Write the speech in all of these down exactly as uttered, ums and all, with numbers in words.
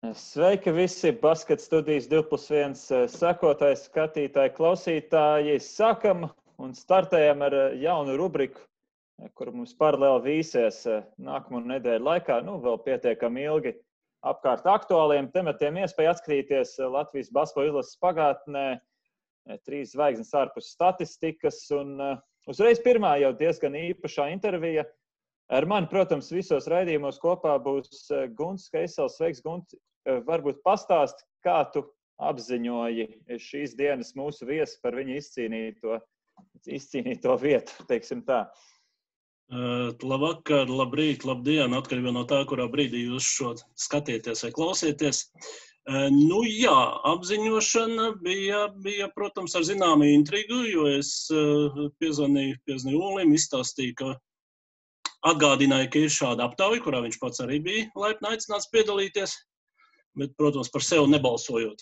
Sveiki visi Basket studijas divi plus viens sekotāji, skatītāji, klausītāji. Sākam un startējam ar jaunu rubriku, kur mums paralēli vīsies nākamo nedēļu laikā, nu, vēl pietiekami ilgi apkārt aktuāliem tematiem iespēja atskatīties Latvijas basketbola izlases pagātnē, trīs zvaigznes ārpus statistikas un uzreiz pirmā jau diezgan īpašā intervija. Ar mani, protams, visos raidījumos kopā būs Gunts Keisels. Sveiks, Gunts! Varbūt pastāst, kā tu apziņoji šīs dienas mūsu viesi par viņu izcīnīto, izcīnīto vietu, teiksim tā. Uh, labvakar, labrīt, labdien, atkarībā no tā, kurā brīdī jūs šo skatieties vai klausieties. Uh, nu jā, apziņošana bija, bija, protams, ar zināmu intrigu, jo es uh, piezvanīju, piezvanīju Ulim, izstāstīju, ka atgādināja, ka ir šāda aptauja, kurā viņš pats arī bija laipni aicināts piedalīties, bet, protams, par sevi nebalsojot.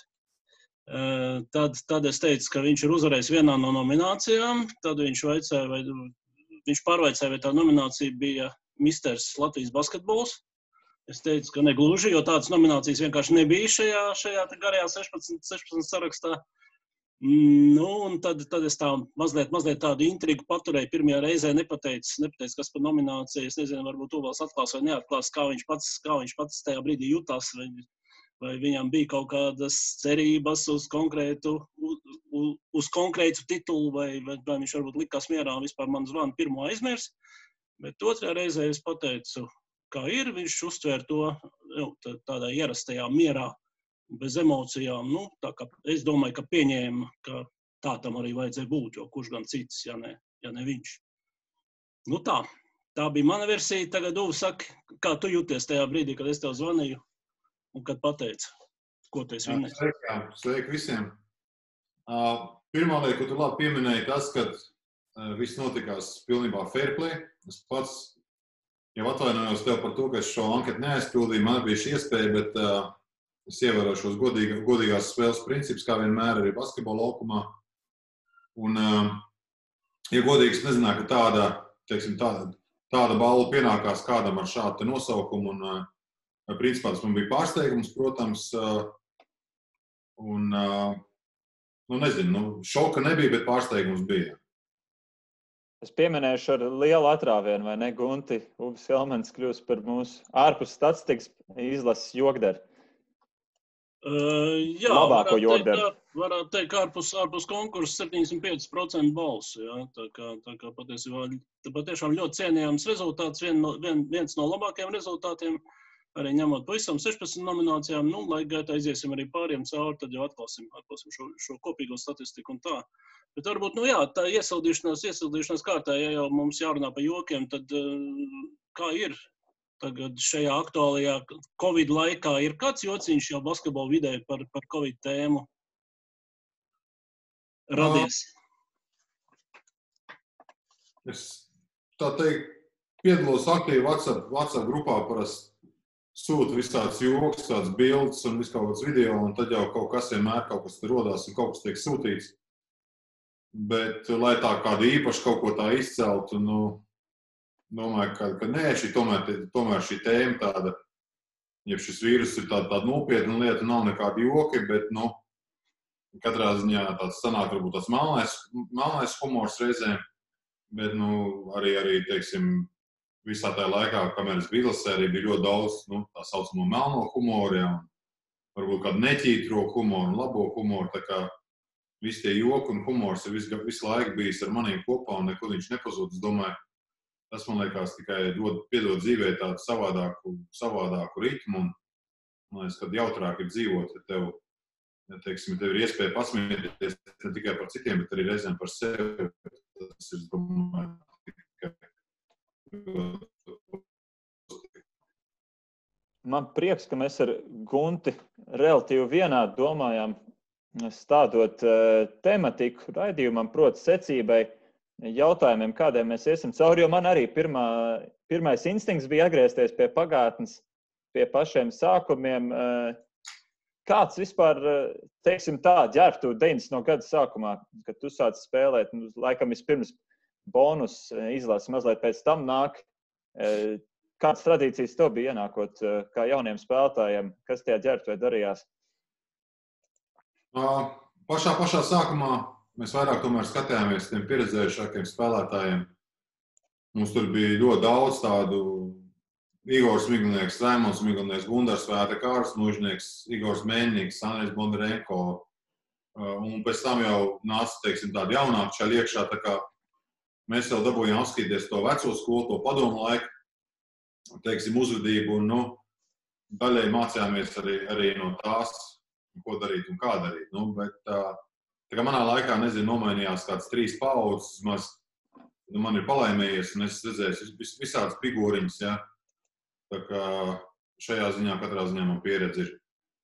Tad, tad es teicu, ka viņš ir uzvarējis vienā no nominācijām, tad viņš vaicāja, vai, viņš pārvaicāja, vai tā nominācija bija misters Latvijas basketbols. Es teicu, ka negluži, jo tādas nominācijas vienkārši nebija šajā, šajā garajā sešpadsmit, sešpadsmit sarakstā. Nu, un tad, tad es tā mazliet, mazliet tādu intrigu paturēju. Pirmajā reizē nepateicu, nepateicu, kas par nomināciju. Es nezinu, varbūt Uvals atklās vai neatklās, kā viņš pats, kā viņš pats tajā brīdī jutās, vai, vai viņam bija kaut kādas cerības uz konkrētu, uz, uz konkrētu titulu, vai, vai, vai viņš varbūt likās mierā un vispār man zvanu pirmo aizmirs. Bet otrajā reizē es pateicu, kā ir, viņš uztvēra to nu, tādā ierastajā mierā. Bez emocijām, nu, tā kā es domāju, ka pieņēma, ka tā tam arī vajadzēja būt, jo kurš gan cits, ja ne, ja ne viņš. Nu tā, tā bija mana versija. Tagad, Uvi, saki, kā tu jūties tajā brīdī, kad es tev zvanīju un kad pateicu, ko tu esi vinnējis? Sveiki, sveiki visiem. Uh, pirmā lieta, ko tu labi pieminēji, tas, ka uh, viss notikās pilnībā fair play. Es pats jau atvainojos tev par to, ka es šo anketu neaizpildīju, man bija šī iespēja, bet uh, es ievēroju šos godīga, godīgās spēles principus, kā vienmēr arī basketbola laukumā. Un, ja godīgi, es nezināju, ka tāda, teiksim, tāda, tāda balva pienākās kādam ar šādu nosaukumu. Un, principā, tas man bija pārsteigums, protams. Un, nu, nezinu, nu, šoka nebija, bet pārsteigums bija. Es pieminēšu ar lielu atrāvienu, vai ne, Gunti? Uvis Helmans kļūs par mūsu ārpus statistikas izlases jokdari. Uh, jā, labāko jokdari. Varētu teikt, ka ārpus, ārpus konkursa septiņdesmit pieci procenti balsu. Jā, tā kā, tā kā patiesībā patiešām ļoti cienījams rezultāts, vien no, vien, viens no labākajiem rezultātiem, arī ņemot pavisam sešpadsmit nominācijām. Nu, lai gaitā aiziesim arī pāriem cauri, tad jau atklāsim, atklāsim šo, šo kopīgo statistiku un tā. Bet varbūt, nu jā, tā iesildīšanās, iesildīšanās kārtā, ja jau mums jārunā par jokiem, tad uh, kā ir? Tagad šajā aktuālajā Covid laikā ir kāds jociņš jau basketbola vidē par, par Covid tēmu radies? Es tā teikt, piedalos aktīvi WhatsApp, WhatsApp grupā, parasti sūta visāds joks, tāds bildes un viss kaut kāds video, un tad jau kaut kas vienmēr kaut kas tur rodās un kaut kas tiek sūtīts. Bet, lai tā kāda īpaši kaut ko tā izceltu, nu, domāju, ka, ka nē, šī, tomēr, tomēr šī tēma tāda, ja šis vīrus ir tāda, tāda nopietna lieta, nav nekāda joki, bet, nu, katrā ziņā tāds sanāk varbūt tāds melnais, melnais humors reizēm, bet, nu, arī, arī, teiksim, visā tajā laikā, kamēr es biju izlasē, arī bija ļoti daudz, nu, tā saucamo melno humoru, ja, un varbūt kādu neķītro humoru un labo humoru, tā kā visi tie joki un humors ir visu, visu laiku bijis ar maniem kopā un nekur viņš nepazūd, es domāju, tas, man liekas, tikai dod, piedod dzīvē tādu savādāku, savādāku ritmu un, man liekas, kad jautrāk ir dzīvot, ja tev, ja, teiksim, tev ir iespēja pasmieties ne tikai par citiem, bet arī reizēm par sevi. Tas ir, domāju, tikai... Man prieks, ka mēs ar Gunti relatīvi vienādi domājām, stādot uh, tematiku raidījumam, proti secībai, jautājumiem, kādiem mēs iesim cauri, jo man arī pirmā, pirmais instinkts bija atgriezties pie pagātnes, pie pašiem sākumiem. Kāds vispār, teiksim tā, ģērb tu deviņdesmito gadu sākumā, kad tu sāc spēlēt, nu, laikam vispirms bonus izlasi, mazliet pēc tam nāk. kādas tradīcijas tev bija ienākot kā jauniem spēlētājiem? Kas tajā ģērbtuvē darījās? Pašā, pašā sākumā mēs vairāk tomēr skatījāmies tiem pieredzējušākiem spēlētājiem. Mums tur bija ļoti daudz tādu Igors Miglinieks, Raimons Miglinieks, Gundars Vēta, Kārs Mužnieks, Igors Mēņnieks, Andrejs Bondarenko. Un pēc tam jau nāca, teiksim, tādi jaunāki šā iekšā, tā kā mēs jau dabūjām apskatīties to veco skolu, to padomu laiku, teiksim, uzvedību, un, nu, daļai mācījāmies arī, arī no tās, ko darīt un kā darīt. Nu, bet tā kā manā laikā, nezinu, nomainījās kāds trīs paudzes, maz, nu, man ir palaimējies, un es redzēju vis, visādas figūriņas, ja. Tā kā šajā ziņā katrā ziņā man pieredze ir.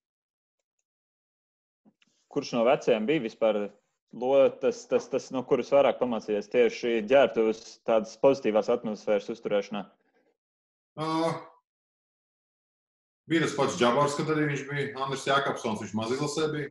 Kurš no vecajiem bija vispār tas, tas, tas, no kuras vairāk pamācījies tieši ģērbtuves tādas pozitīvās atmosfēras uzturēšanā? Uh, bija tas pats Džabars, kad arī viņš bija. Andris Jākapsons, viņš maz izlasē bija.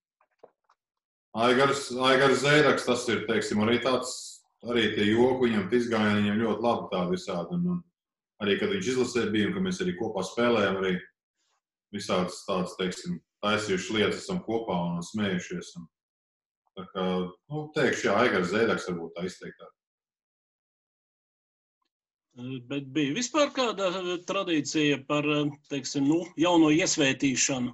Aigars, Aigars Zēdaks, tas ir, teiksim, arī tāds, arī tie joku viņam izgājieni, viņam ļoti labi tādi visādi. Un, un arī, kad viņš izlasē bija un kad mēs arī kopā spēlējām, arī visādas tādas, teiksim, taisījuši lietas esam kopā un smējušies. Un, tā kā, nu, teikšu, jā, Aigars Zēdaks varbūt tā izteiktāk. Bet bija vispār kāda tradīcija par, teiksim, nu, jauno iesvētīšanu?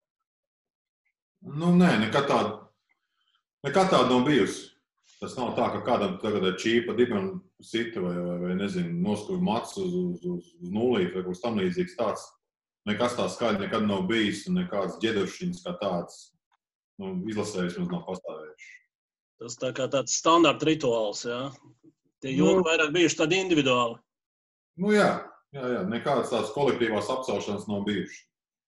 Nu, nē, nekad tāda, nekad tāda nav bijusi. Tas nav tā, ka kādam tagad ir čīpa dibena sita vai, vai, vai nezinu, noskuļ mats uz, uz, uz, uz nulīti vai kaut tam līdzīgs tāds. Nekas tā skaļi nekad nav bijis un nekāds ģedušiņas kā tāds, nu, izlasējis mums nav pastāvējuši. Tas tā kā tāds standarta rituāls, jā? Tie joki nu, vairāk bijuši tādi individuāli. Nu jā, jā, jā, nekādas tādas kolektīvās apcelšanas nav bijuši.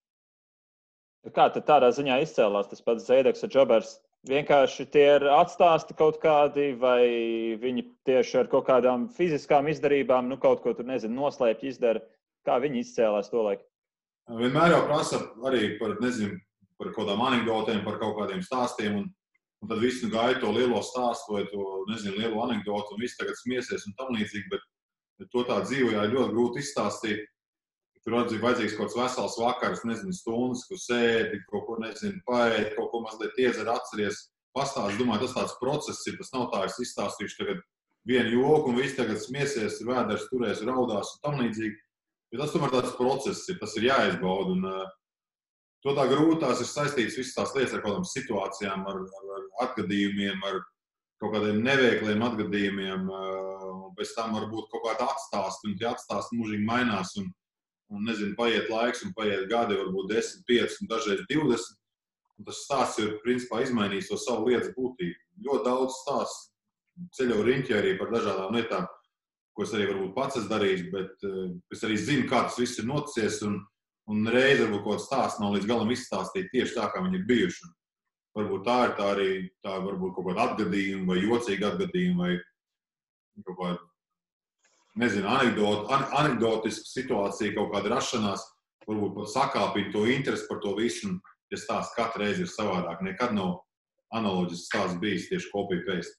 Kā tad tādā ziņā izcēlās tas pats Zēdaks un Džabars? Vienkārši tie ir atstāsti kaut kādi vai viņi tieši ar kaut kādām fiziskām izdarībām, nu kaut ko tur, nezinu, noslēpj izdara? Kā viņi izcēlās to laiku? Vienmēr jau prasa arī par, nezinu, par kaut kādām anekdotēm, par kaut kādiem stāstiem, un, un tad visi nu gaida to lielo stāstu vai to, nezinu, lielo anekdotu, un visi tagad smiesies un tam līdzīgi, bet, bet to tā dzīvojā ļoti grūti izstāstīt. Tur vajadzīgs kaut kāds vesels vakars, nezinu, stundas, kur sēdi, kaut ko, nezinu, paēd, kaut ko mazliet iedzer, atceries, pastāst. Domāju, tas tāds process ir, tas nav tā, es izstāstīšu tagad vienu joku un visi tagad smiesies, vēders, turēs, raudās un tam līdzīgi. Jo tas tomēr tāds process ir, tas ir jāizbauda. Un uh, to tā grūtās ir saistīts visas tās lietas ar kaut kādām situācijām, ar, ar, ar atgadījumiem, ar kaut kādiem neveikliem atgadījumiem, uh, un pēc tam varbūt kaut kāda atstāst, un tie atstāsti mūžīgi mainās. Un, Un, nezinu, paiet laiks un paiet gadi, varbūt desmit, pieci un dažreiz divdesmit. Un tas stāsts ir, principā, izmainījis to savu lietas būtību. Ļoti daudz stāsts ceļo riņķi arī par dažādām lietām, ko es arī varbūt pats esmu darījis, bet uh, es arī zinu, kā tas viss ir noticies, un, un reiz varbūt kaut kāds stāsts nav līdz galam izstāstīt tieši tā, kā viņi ir bijuši. Un varbūt tā ir tā arī, tā varbūt kaut kāda atgadījuma vai jocīga atgadījuma vai kaut kāda, nezinu, anekdot, an, anekdotiska situācija, kaut kāda rašanās, varbūt pat sakāpīt to interesi par to visu, un ja stāsts katru reizi ir savādāk. Nekad nav analoģisks stāsts bijis tieši copy-paste.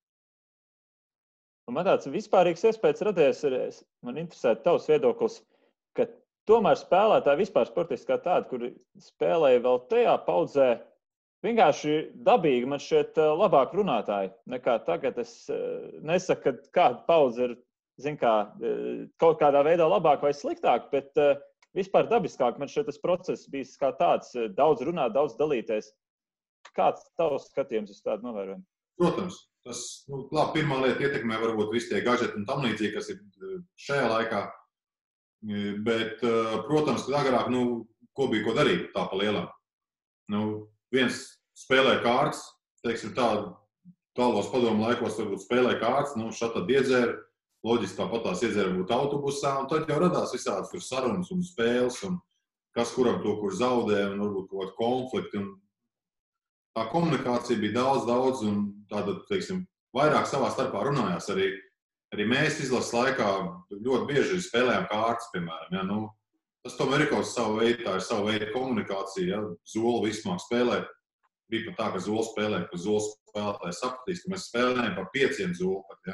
Man tāds vispārīgs iespējas radies, ir, man interesē tavs viedoklis, ka tomēr spēlētāji vispār sportiski kā tādi, kuri spēlēja vēl tajā paudzē, vienkārši dabīgi man šķiet labāk runātāji nekā tagad. Es nesaku, ka kāda paudze ir, zin kā, kaut kādā veidā labāk vai sliktāk, bet uh, vispār dabiskāk man šeit tas process bijis kā tāds, daudz runāt, daudz dalīties. Kāds tavs skatījums uz tādu novērojumu? Protams, tas, nu, labi, pirmā lieta ietekmē varbūt visi tie gadžeti un tam līdzīgi, kas ir šajā laikā, bet, uh, protams, ka agrāk, nu, ko bija ko darīt tā pa lielām. Nu, viens spēlē kārtas, teiksim tā, tālos padomu laikos varbūt spēlē kārtas, nu, šādi iedzēra, loģiski tāpat tās iedzēra būt autobusā, un tad jau radās visādas tur sarunas un spēles, un kas kuram to, kur zaudē, un varbūt kaut kādi konflikti. Un tā komunikācija bija daudz, daudz, un tāda, teiksim, vairāk savā starpā runājās. Arī, arī mēs izlases laikā ļoti bieži spēlējām kārtas, piemēram. Ja? Nu, tas tomēr ir kaut savu veidu, tā ir savu veidu komunikācija. Ja? Zola vismāk spēlē. Bija pat tā, ka Zola spēlē, ka Zola spēlētāji sapratīs, ka mēs spēlējām par pieciem Zola pat, ja?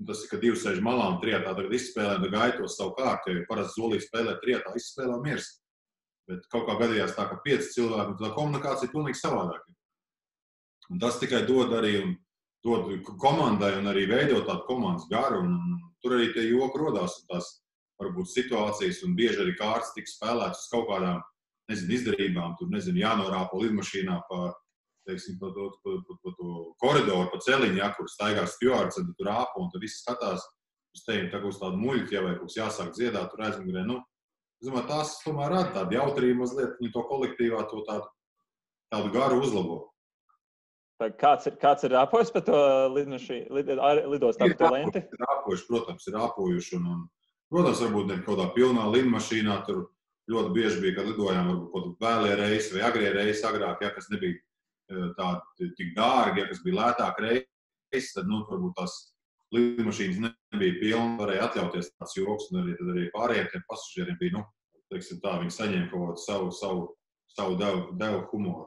Un tas ir, ka divi sēž malā un trijātā tagad izspēlē, un gaitos savu kārtu, jo parasti zolīgi spēlē trijātā, izspēlē un miers. Bet kaut kā gadījās tā, ka pieci cilvēki, un tā komunikācija ir pilnīgi savādāk. Un tas tikai dod arī un dod komandai un arī veidot tādu komandas garu, un, un tur arī tie joki rodās, un tās varbūt situācijas, un bieži arī kārtas tiks spēlētas uz kaut kādām, nezinu, izdarībām, tur, nezinu, jānorāpo lidmašīnā pa, teiksim, pa to, pa, pa, pa to koridoru, pa celiņu, ja, kur staigā stjuards, tad tur rāpo, un tur viss skatās uz tevi, tā uz tādu muļķi, ja vai kaut kas jāsāk dziedāt, tur aizmugurē, nu, es domāju, tās tomēr rada tādu jautrību mazliet, viņi to kolektīvā to tādu, tādu garu uzlabo. Kāds ir, kāds ir rāpojis par to lidmašī, lid, lidostā par to lenti? Ir rāpojuši, protams, ir rāpojuši, un, un protams, varbūt ne kaut kādā pilnā lidmašīnā, tur ļoti bieži bija, kad lidojām varbūt kaut vēlie reisi vai agrie reisi agrāk, ja, kas nebija tādi tik dārgi, ja, kas bija lētāk reisi, tad, nu, varbūt tās lidmašīnas nebija pilna, varēja atļauties tāds joks, un arī, tad arī pārējiem tiem pasažieriem bija, nu, teiksim tā, viņi saņēma kaut savu, savu, savu devu, devu humoru.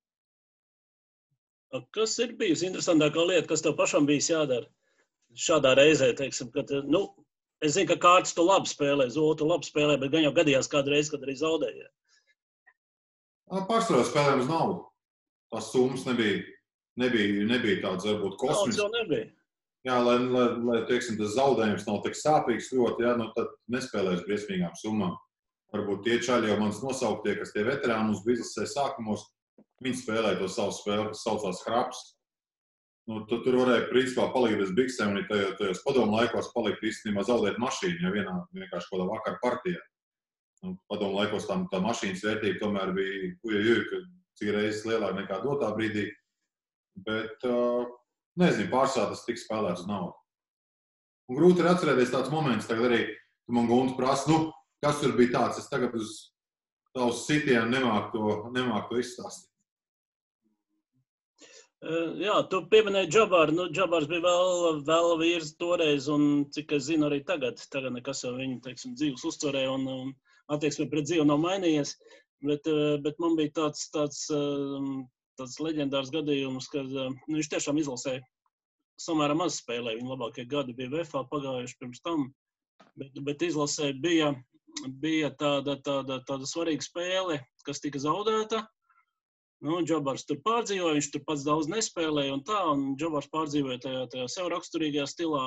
Kas ir bijusi interesantākā lieta, kas tev pašam bijis jādara šādā reizē, teiksim, kad, nu, es zinu, ka kārtas tu labi spēlē, Zola tu labi spēlē, bet gan jau gadījās kādu reizi, kad arī zaudēja. Pārsvarā spēlēm uz naudu. Tās summas nebija, nebija, nebija tāds, varbūt, kosmisks. Naudas jau nebija. Jā, lai, lai, lai teiksim, tas zaudējums nav tik sāpīgs ļoti, jā, nu tad nespēlēs briesmīgām summām. Varbūt tie čaļi jau manas nosauktie, kas tie veterāni mums biznesē sākumos, viņi spēlēja to savu spēli, kas saucās hraps. Nu, tu, tur varēja, principā, palikt bez biksēm, un tajos, tajos padomu laikos palikt īstenībā zaudēt mašīnu, ja vienā vienkārši kādā vakar partijā. Nu, padomu laikos tā, tā mašīnas vērtība tomēr bija, uja, uja, ka cik reizes lielāk nekā dotā brīdī, bet, uh, nezinu, pārsvarā tas tiks spēlēts uz naudu. Un grūti ir atcerēties tāds moments, tagad arī, tu man Gunta prasa, nu, kas tur bija tāds, es tagad uz tavus sitienu nemāku to, nemāku to izstāstīt. Jā, tu pieminēji Džabāru, nu, Džabārs bija vēl, vēl vīrs toreiz, un cik es zinu arī tagad, tagad nekas jau viņu, teiksim, dzīves uztverē, un, un attieksme pret dzīvu nav mainījies, bet, bet man bija tāds, tāds, tāds leģendārs gadījums, kad nu, viņš tiešām izlasēja samērā maz spēlē, viņa labākie gadi bija V F A pagājuši pirms tam, bet, bet izlasē bija, bija tāda, tāda, tāda svarīga spēle, kas tika zaudēta. Nu, Džabārs tur pārdzīvoja, viņš tur pats daudz nespēlēja un tā, un Džabārs pārdzīvoja tajā, tajā sev raksturīgajā stilā.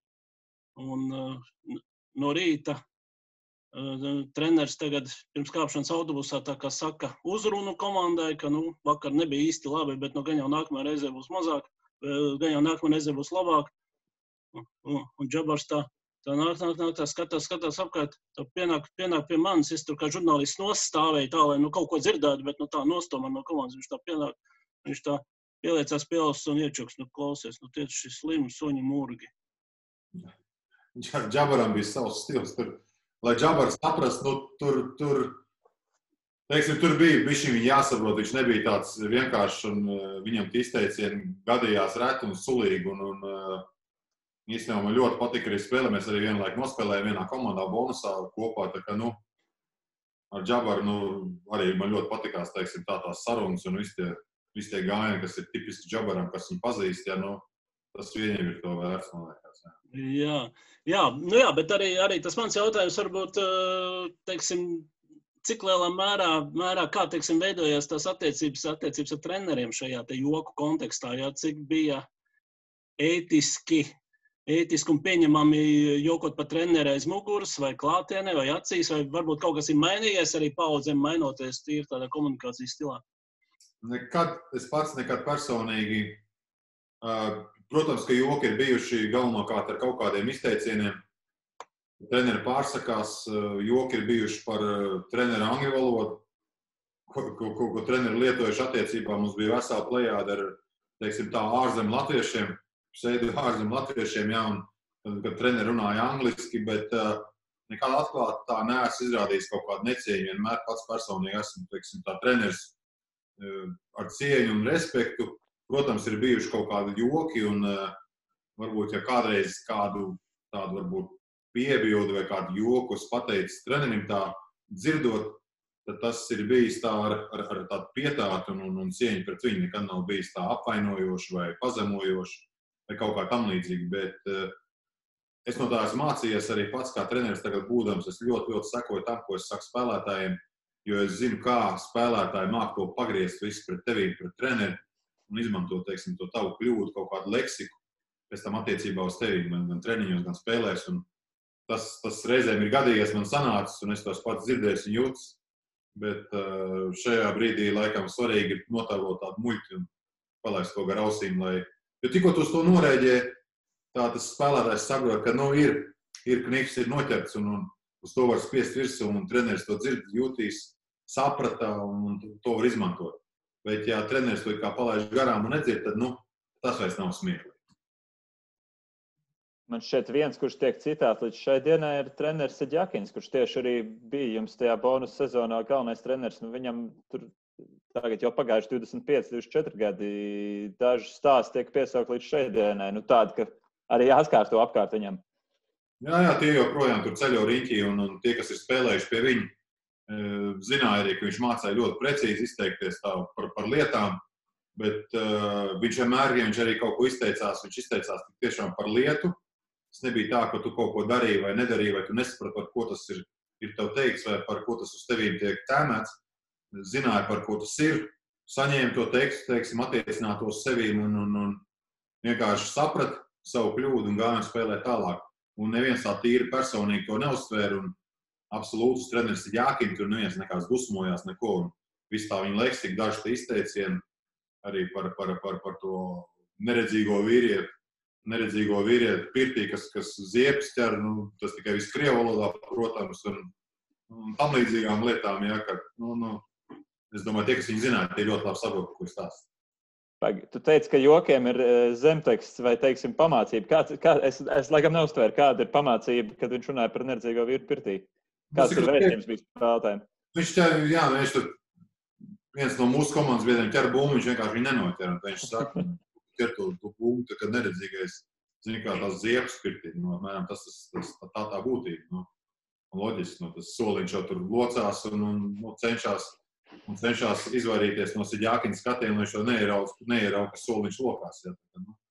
Un uh, no rīta uh, treneris tagad pirms kāpšanas autobusā tā kā saka uzrunu komandai, ka nu, vakar nebija īsti labi, bet nu, gan jau nākamajā reizē būs mazāk, gan jau nākamajā reizē būs labāk. Un, un, un Džabārs tā, tā nāk, nāk, nāk, tā skatās, skatās apkārt, tā pienāk, pienāk pie manis, es tur kā žurnālists nostāvēju tā, lai nu kaut ko dzirdētu, bet nu tā nostomā no komandas, viņš tā pienāk, viņš tā pieliecās pie auss un iečuks, nu klausies, nu tiec šis slims suņu murgi. Džabaram bija savs stils, tur, lai Džabars saprast, nu tur, tur, teiksim, tur bija, bišķiņ viņi jāsaprot, viņš nebija tāds vienkāršs un viņam izteicieni gadījās reti un sulīgi un, un īstenībā man ļoti patika arī spēlē, mēs arī vienlaik nospēlējām vienā komandā bonusā kopā, tā kā, nu, ar Džabaru, nu, arī man ļoti patikās, teiksim, tā tās sarunas un visi tie, visi tie gājieni, kas ir tipiski Džabaram, kas viņu pazīst, ja, nu, tas viņiem ir to vērts, man liekas, jā. Jā, jā, nu jā, bet arī, arī tas mans jautājums varbūt, teiksim, cik lielā mērā, mērā kā, teiksim, veidojās tās attiecības, attiecības ar treneriem šajā te joku kontekstā, jā, cik bija ētiski, ētiski un pieņemami jokot pa treneri aiz muguras vai klātienē vai acīs, vai varbūt kaut kas ir mainījies arī paudzēm mainoties tīri tādā komunikācijas stilā? Nekad, es pats nekad personīgi, protams, ka joki ir bijuši galvenokārt ar kaut kādiem izteicieniem. Treneri pārsakās, joki ir bijuši par treneru angļu valodu, ko, ko, ko, ko treneri lietojuši attiecībā. Mums bija vesela plejāda ar, teiksim, tā ārzem latviešiem, sēdu ārzem latviešiem, jā, un kad treneri runāja angliski, bet uh, nekādā atklāti tā neesmu izrādījis kaut kādu necieņu. Vienmēr pats personīgi esmu, teiksim, tā treneris uh, ar cieņu un respektu. Protams, ir bijuši kaut kādi joki, un uh, varbūt, ja kādreiz kādu tādu varbūt piebildi vai kādu joku es pateicis trenerim tā dzirdot, tad tas ir bijis tā ar, ar, ar tādu pietātu un, un, un cieņu pret viņu. Nekad nav bijis tā apvainojoši vai pazemojoši vai kaut kā tam līdzīgi, bet uh, es no tā esmu mācījies arī pats kā treneris tagad būdams. Es ļoti, ļoti sekoju tam, ko es saku spēlētājiem, jo es zinu, kā spēlētāji māk to pagriezt visu pret tevī, pret treneri un izmantot, teiksim, to tavu kļūdu, kaut kādu leksiku, pēc tam attiecībā uz tevi, gan, gan treniņos, gan spēlēs. Un tas, tas reizēm ir gadījies man sanācis, un es tos pats dzirdējis un jūtas. Bet šajā brīdī laikam svarīgi ir notēlot tādu muļķi un palaist to gar ausīm, lai... Jo tikko tu uz to norēģē, tā tas spēlētājs saprot, ka, nu, ir, ir knifs, ir noķerts, un, un uz to var spiest virsū, un treneris to dzird, jūtīs, saprata, un, un to var izmantot. Bet, ja treneris to kā palaiž garām un nedzird, tad, nu, tas vairs nav smieklīgi. Man šķiet viens, kurš tiek citēts līdz šai dienai, ir treneris Sidjakins, kurš tieši arī bija jums tajā bonus sezonā galvenais treneris. Nu, viņam tur tagad jau pagājuši divdesmit pieci, divdesmit četri gadi. Daži stāsti tiek piesaukt līdz šai dienai. Nu, tādi, ka arī jāskārto apkārt viņam. Jā, jā, tie joprojām tur ceļo riņķī, un, un tie, kas ir spēlējuši pie viņa, zināja arī, ka viņš mācīja ļoti precīzi izteikties tā par, par lietām. Bet uh, viņš vienmēr, ja viņš arī kaut ko izteicās, viņš izteicās tiešām par lietu. Tas nebija tā, ka tu kaut ko darīji vai nedarīji, vai tu nesaprati, par ko tas ir, ir tev teikts, vai par ko tas uz tevīm tiek tēmēts. Zināja, par ko tas ir, saņēma to tekstu, teiksim, attiecināt to uz sevīm un, un, un vienkārši saprat savu kļūdu un gājām spēlēt tālāk. Un neviens tā tīri personīgi to neuztvēra, un absolūtus treneris ir jākim, tur neviens nekāds dusmojās, neko. Un viss tā viņa leksika, daži te izteicieni arī par, par, par, par to neredzīgo vīrietu. neredzīgo vīrieti pirtī, kas, kas ziepes ķer, nu, tas tikai viss krievu valodā, protams, un, un tam līdzīgām lietām, ja, ka, nu, nu, es domāju, tie, kas viņi zināja, tie ļoti labi saprot, ko es stāstu. Tu teici, ka jokiem ir zemteksts vai, teiksim, pamācība. Kāds, kā, es, es laikam neuztvēru, kāda ir pamācība, kad viņš runāja par neredzīgo vīru pirtī. Kāds ir vēstījums bijis spēlētājiem? Viņš ķer, jā, viņš tur, viens no mūsu komandas biedriem ķer bumbu, viņš vienkārši viņu nenoķer, un viņš saka, ķer to, to punktu, kad neredzīgais, zini, kā tās ziepes pirtī, nu, mēram, tas, tas, tas tā tā būtība, nu, loģiski, nu, tas soliņš jau tur locās un, un nu, cenšas, un cenšas izvairīties no Sidjakina skatiem, lai viņš jau neierauga, neierauga, ka soliņš lokās, ja, tā, nu.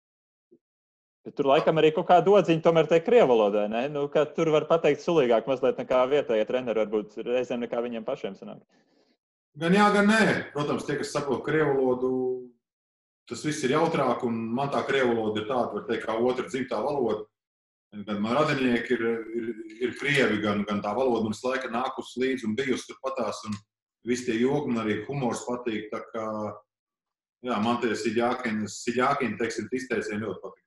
Bet tur laikam arī kaut kā dodziņa tomēr te krievu valodā, ne? Nu, ka tur var pateikt sulīgāk mazliet nekā vietējie treneri, varbūt reizēm nekā viņiem pašiem sanāk. Gan jā, gan nē. Protams, tie, kas saprot krievu valodu, tas viss ir jautrāk, un man tā krievu valoda ir tāda, var teikt, kā otra dzimtā valoda. Gan man radinieki ir, ir, ir krievi, gan, gan tā valoda mums laika nākus līdz un bijusi tur patās, un visi tie joki, man arī humors patīk, tā kā, jā, man tie Sidjakini, Sidjakini, teiksim, izteicieni ļoti patīk.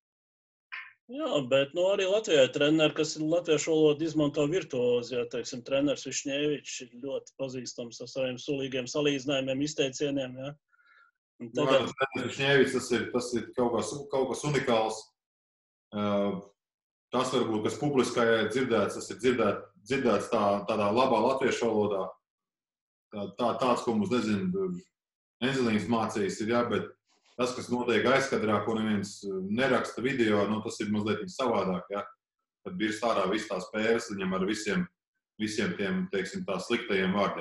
Jā, bet nu, arī Latvijai treneri, kas ir latviešu valodu izmanto virtuozi, ja, teiksim, treneris Višņēvičs ir ļoti pazīstams ar saviem sulīgiem salīdzinājumiem, izteicieniem, ja. Un tagad... Nu, treneris Višņēvičs, tas ir, tas ir kaut kas, kaut kas unikāls. Uh, tas varbūt, kas publiskajā ir dzirdēts, tas ir dzirdēt, dzirdēts tā, tādā labā latviešu valodā. Tā, tā, tāds, ko mums, nezinu, Enzelīns mācījis ir, jā, bet tas, kas notiek aizkadrā, ko neviens neraksta video, nu, tas ir mazliet savādāk, ja? Tad ir stārā viss tās pēras viņam ar visiem, visiem tiem, teiksim, tā sliktajiem vārdiem.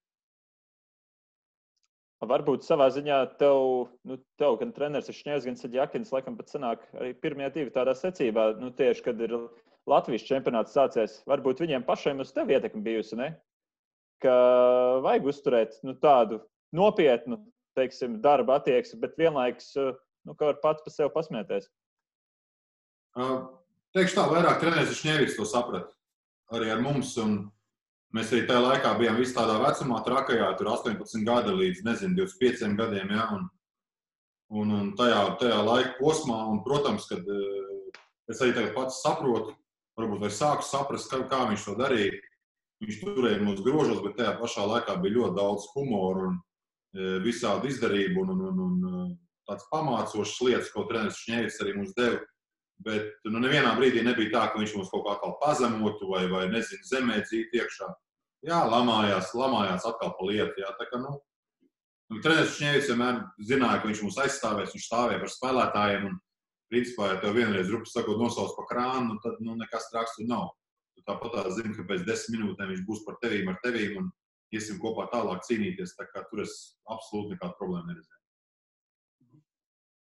Varbūt savā ziņā tev, nu, tev gan treneris ir Šņēvs, gan Sidjakins, laikam pat sanāk arī pirmie divi tādā secībā, nu, tieši, kad ir Latvijas čempionāts sācies, varbūt viņiem pašiem uz tevi ietekmi bijusi, ne? Ka vajag uzturēt, nu, tādu nopietnu, teiksim, darba attieksmi, bet vienlaikus, nu, ka var pats par sevi pasmieties. Uh, teikšu tā, vairāk treneris Šņēvičs to saprat arī ar mums, un mēs arī tajā laikā bijām visi tādā vecumā trakajā, tur astoņpadsmit gadi līdz, nezinu, divdesmit pieciem gadiem, ja, un, un, un tajā, tajā laika posmā, un, protams, kad uh, es arī tagad pats saprotu, varbūt vai sāku saprast, kā, kā viņš to darīja. Viņš turēja mūs grožos, bet tajā pašā laikā bija ļoti daudz humoru un visādi izdarību un, un, un, un tāds pamācošs lietas, ko treneris Šņēvičs arī mums deva. Bet nu, nevienā brīdī nebija tā, ka viņš mums kaut kā atkal pazemotu vai, vai nezinu, zemē dzīt iekšā. Jā, lamājās, lamājās atkal pa lietu. Jā, tā kā, nu, treneris Šņēvičs vienmēr zināja, ka viņš mums aizstāvēs, viņš stāvēja par spēlētājiem un, principā, ja tev vienreiz rupas sakot nosauc pa krānu, tad nu, nekas traks tur nav. Tu tāpat tā zini, ka pēc desmit minūtēm viņš būs par tevīm ar tevīm un iesim kopā tālāk cīnīties, tā kā tur es absolūti nekādu problēmu neredzēju.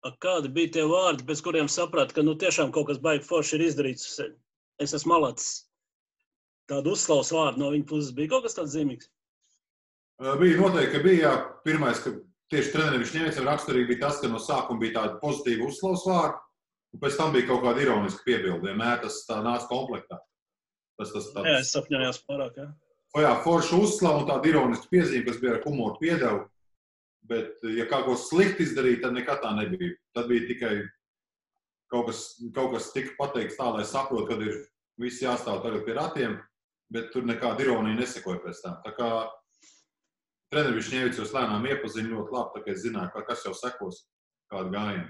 Kādi bija tie vārdi, pēc kuriem saprāt, ka nu tiešām kaut kas baigi forši ir izdarīts? Es esmu malacis. Tādu uzslavas vārdu no viņa puses bija kaut kas tāds zīmīgs? Bija noteikti, ka bija pirmais, ka tieši trenerim Višņevicam raksturīgi bija tas, ka no sākuma bija tāda pozitīva uzslavas vārda, un pēc tam bija kaut kāda ironiska piebilde. Vienmēr tas tā nāca komplektā. Tas, tas, tāds, jā, es sapņojās pārāk, jā. O jā, forša uzslava un tāda ironiska piezīme, kas bija ar humoru piedevu, bet, ja kaut ko slikti izdarīja, tad nekad tā nebija. Tad bija tikai kaut kas, kaut kas tika pateikts tā, lai saprot, kad ir visi jāstāv tagad pie ratiem, bet tur nekāda ironija nesekoja pēc tam. Tā kā treneri Višņevicos lēnām iepaziņa ļoti labi, tā kā es zināju, kas jau sekos, kādu gājienu.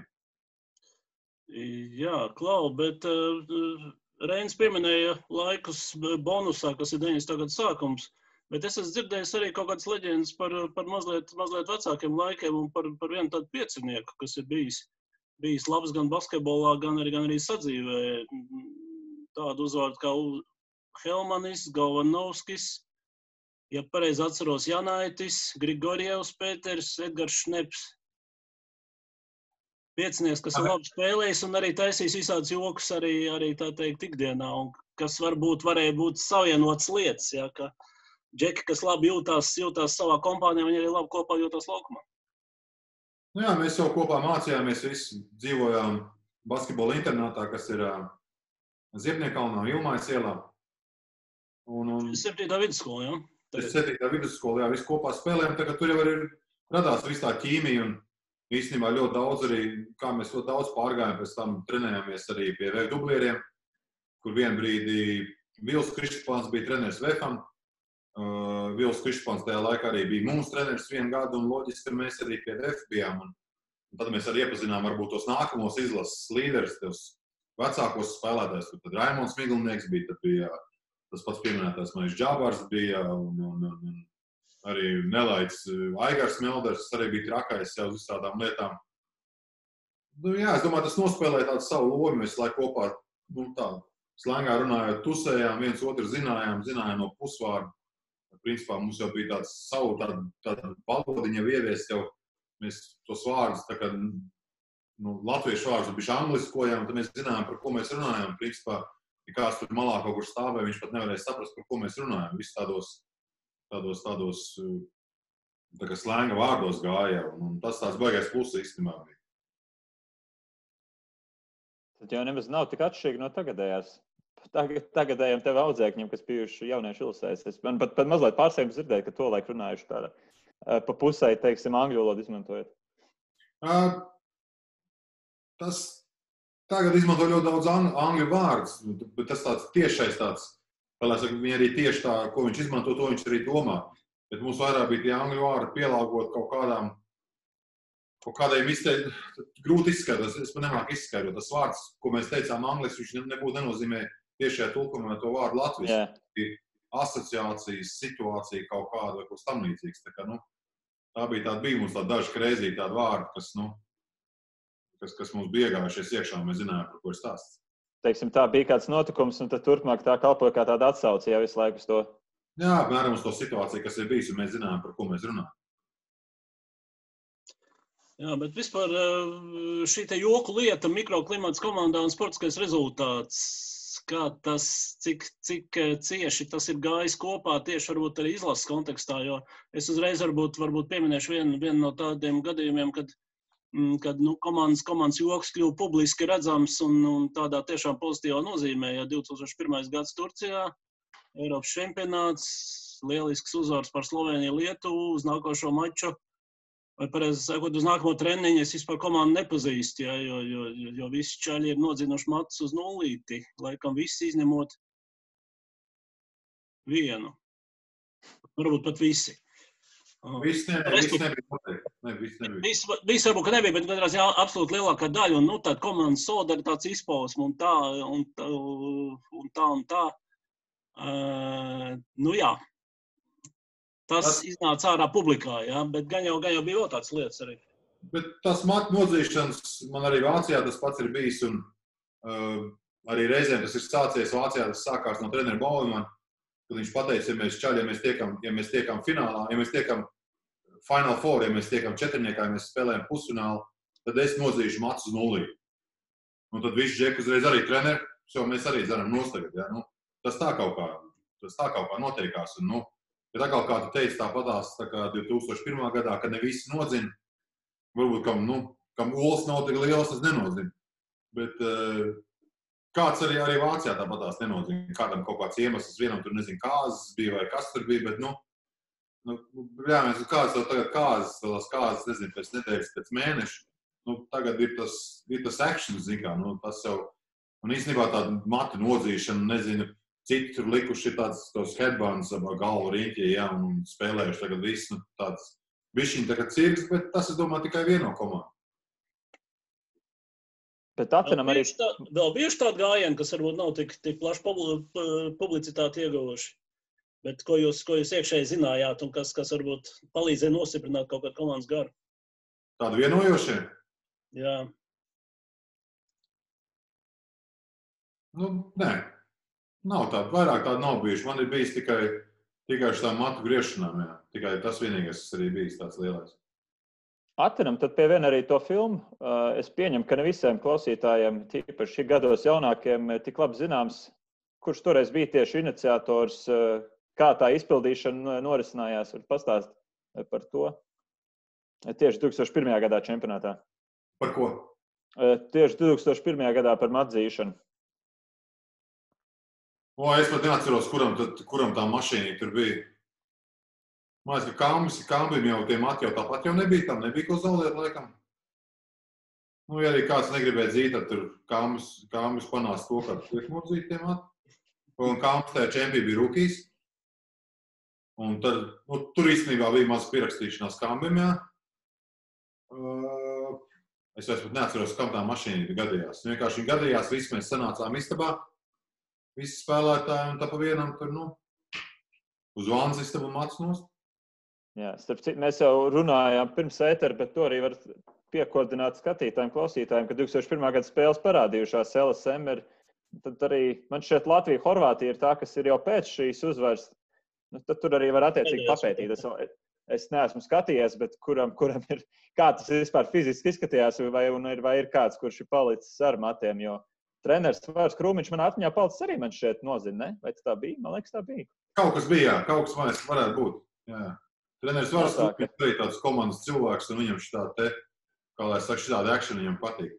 Jā, Klau, bet uh, Reinis pieminēja laikus bonusā, kas ir deviņdesmito gadu sākums, bet es esmu dzirdējis arī kaut kādas leģendas par, par mazliet, mazliet vecākiem laikiem un par, par vienu tādu piecinieku, kas ir bijis, bijis labs gan basketbolā, gan arī, gan arī sadzīvē. Tādu uzvārdu kā Helmanis, Galvanovskis, ja pareizi atceros, Janaitis, Grigorjevs, Pēters, Edgars Šneps. Piecinieks, kas ir labi spēlējis un arī taisīs visādus jokus arī, arī tā teikt ikdienā, un kas varbūt varēja būt savienotas lietas, ja, ka džeki, kas labi jūtās, jūtās savā kompānijā, viņi arī labi kopā jūtās laukumā. Nu jā, mēs jau kopā mācījāmies, visi dzīvojām basketbola internātā, kas ir Ziepniekalnā, Vilmājas ielā. Un, un... septītā vidusskola, jā? Tas septītā vidusskola, jā, visi kopā spēlējām, tagad tur jau arī radās viss tā ķīmija un īstenībā ļoti daudz arī, kā mēs ļoti daudz pārgājām, pēc tam trenējāmies arī pie V dublieriem, kur vien brīdī Vils Krištpāns bija treneris Vefam. Uh, Vils Krištpāns tajā laikā arī bija mums treneris vienu gadu un loģiski, ka mēs arī pie Vef bijām. Un, un tad mēs arī iepazinām varbūt tos nākamos izlases līderis, tos vecākos spēlētājs, tad Raimonds Miglinieks bija, tad bija tas pats pieminētājs Maļs Džabars bija un, un, un, un arī nelaids Aigars Melders, arī bija trakais jau uz visādām lietām. Nu, jā, es domāju, tas nospēlēja tādu savu lomu, mēs lai kopā, nu tā, slēngā runājot, tusējām, viens otru zinājām, zinājām no pusvārdu. Principā mums jau bija tāds savu, tāda, tāda valodiņa jau ieviest, jau mēs tos vārdus, tā kā, nu, latviešu vārdus bišķi angliskojām, tad mēs zinājām, par ko mēs runājām. Principā, ja kāds tur malā kaut kur stāvēja, viņš pat nevarēja saprast, par ko mēs runājam. Viss tādos, tādos, tādos tā kā slēnga vārdos gāja, un tas tās baigais plusi īstenībā bija. Tad jau nemaz nav tik atšķirīgi no tagadējās. Tagad, tagadējiem tev audzēkņiem, kas bijuši jaunieši ilusēs. Es man pat, pat mazliet pārsteigums dzirdēju, ka to laik runājuši tādā pa pusē, teiksim, angļu valodu izmantojot. Uh, tas tagad izmanto ļoti daudz angļu vārdus, bet tas tāds tiešais tāds, vēl es saku, viņi arī tieši tā, ko viņš izmanto, to viņš arī domā. Bet mums vairāk bija tie angļu vārdi pielāgot kaut kādām, kaut kādiem izteikt, grūti izskaidrot, es man nemāku izskaidrot. Tas vārds, ko mēs teicām angliski, viņš nebūtu nenozīmē tiešajā tulkumā to vārdu latviski. Yeah. Asociācijas, situācija kaut kāda vai kaut kas tam līdzīgs. Tā, kā, nu, tā bija tāda, bija mums tāda daži kreizīgi tāda vārda, kas, nu, kas, kas mums bija iegājušies iekšā, un mēs zinājām, par ko ir stāsts. Teiksim, tā bija kāds notikums, un tad turpmāk tā kalpoja kā tāda atsauce jau visu laiku uz to. Jā, apmēram uz to situāciju, kas ir bijis, un mēs zinājām, par ko mēs runājam. Jā, bet vispār šī te joku lieta, mikroklimats komandā un sportiskais rezultāts, kā tas, cik, cik cieši tas ir gājis kopā tieši varbūt arī izlases kontekstā, jo es uzreiz varbūt, varbūt pieminēšu vienu, vienu no tādiem gadījumiem, kad, kad nu, komandas, komandas joks kļuva publiski redzams un, un tādā tiešām pozitīvā nozīmē, ja divi tūkstoši pirmais gads Turcijā, Eiropas čempionāts, lielisks uzvars par Sloveniju Lietuvu uz nākošo maču. Vai pareizi sakot, uz nākamo treniņu es vispār komandu nepazīstu, ja, jo, jo, jo visi čaļi ir nodzinuši matus uz nulīti. Laikam visi izņemot vienu. Varbūt pat visi. Visi nebija, visi nebija. Ne, visi nebija. Visi, visi varbūt nebija, bet katrā ziņā absolūti lielākā daļa. Un nu, tāda komandas solidaritātes izpausme un tā, un tā, un tā, un tā. Uh, nu jā. Tas, tas iznāca ārā publikā, jā, bet gan jau, gan jau bija vēl tādas lietas arī. Bet tas matu nodzīšanas, man arī Vācijā tas pats ir bijis, un uh, arī reizēm tas ir sācies Vācijā, tas sākās no trenera Baumann, kad viņš pateica, ja mēs čaļi, ja mēs tiekam, ja mēs tiekam finālā, ja mēs tiekam Final Four, ja mēs tiekam četrniekā, ja mēs spēlējam pusfinālu, tad es nozīšu matus uz nulli. Un tad visi džeki uzreiz arī treneri, jo mēs arī dzeram nostagad. Ja? Nu, tas tā kaut kā, tas tā kaut kā notiekās. Un, nu, ja tā kaut kā tu teici tāpatās tā kā divi tūkstoši pirmā gadā, kad ne visi nodzina, varbūt kam, nu, kam olas nav tik liels, tas nenozina. Bet uh, kāds arī, arī Vācijā tāpatās nenozina. Kādam kaut kāds iemesls, vienam tur nezinu kāzas bija vai kas tur bija, bet nu, nu jā, mēs kādas vēl tagad kāzas, tās kāzas, nezinu, pēc nedēļas, pēc mēneša. Nu, tagad ir tas, ir tas action, zin kā, nu, tas jau, un īstenībā tāda matu nodzīšana, nezinu, citi tur likuši tāds tos headbands ap galvu riņķī, jā, un spēlējuši tagad viss, nu, tāds bišķiņ tagad cirks, bet tas, es domāju, tikai vieno komandu. Bet atcenam arī... Tā, vēl bieži tādi gājieni, kas varbūt nav tik, tik plaši publicitāti ieguvuši, bet ko jūs, ko jūs iekšēji zinājāt un kas, kas varbūt palīdzēja nostiprināt kaut kādu komandas garu? Tādi vienojošie? Jā. Nu, nē. Nav tāda. Vairāk tāda nav bijuši. Man ir bijis tikai, tikai šitām matu griešanām, jā. Tikai tas vienīgais, kas arī bijis tāds lielais. Atveram tad pie viena arī to filmu. Es pieņemu, ka ne visiem klausītājiem, tīpaši gados jaunākiem, tik labi zināms, kurš toreiz bija tieši iniciators, kā tā izpildīšana norisinājās. Var pastāstīt par to? Tieši divi tūkstoši pirmajā gadā čempionātā. Par ko? Tieši divi tūkstoši pirmajā gadā par matzīšanu. O, es pat neatceros, kuram, tad, kuram tā mašīnī tur bija. Man liekas, ka Kambis, Kambim jau tie mati jau tāpat jau nebija, tam nebija ko zaudēt laikam. Nu, ja arī kāds negribēja dzīt, tad tur Kambis, Kambis panās to, ka tiek nodzīt tie mati. Un Kambis tajā čempī bija rukijs. Un tad, nu, tur īstenībā bija maz pierakstīšanās Kambim, jā. Uh, es vairs pat neatceros, kam tā mašīna gadījās. Vienkārši viņa gadījās, visi mēs sanācām istabā, visi spēlētāji, un tā pa vienam tur, nu, uz vānas istabu un matus nost. Jā, starp citu, mēs jau runājām pirms ētera, bet to arī var piekodināt skatītājiem, klausītājiem, ka divi tūkstoši pirmā gada spēles parādījušās L S M ir, tad arī, man šķiet, Latvija, Horvātija ir tā, kas ir jau pēc šīs uzvaras. Nu, tad tur arī var attiecīgi papētīt. Es, es neesmu skatījies, bet kuram, kuram ir, kā tas vispār fiziski izskatījās, vai, un ir, vai ir kāds, kurš ir palicis ar matiem, jo treneris Vārs Krūmiņš man atmiņā palicis arī man šeit nozina, ne? Vai tā bija? Man liekas, tā bija. Kaut kas bija, jā. Kaut kas man varētu būt. Jā. Treneris Vārs Krūmiņš arī tāds komandas cilvēks, un viņam šitā te, kā lai saka, šitādi action viņam patīk.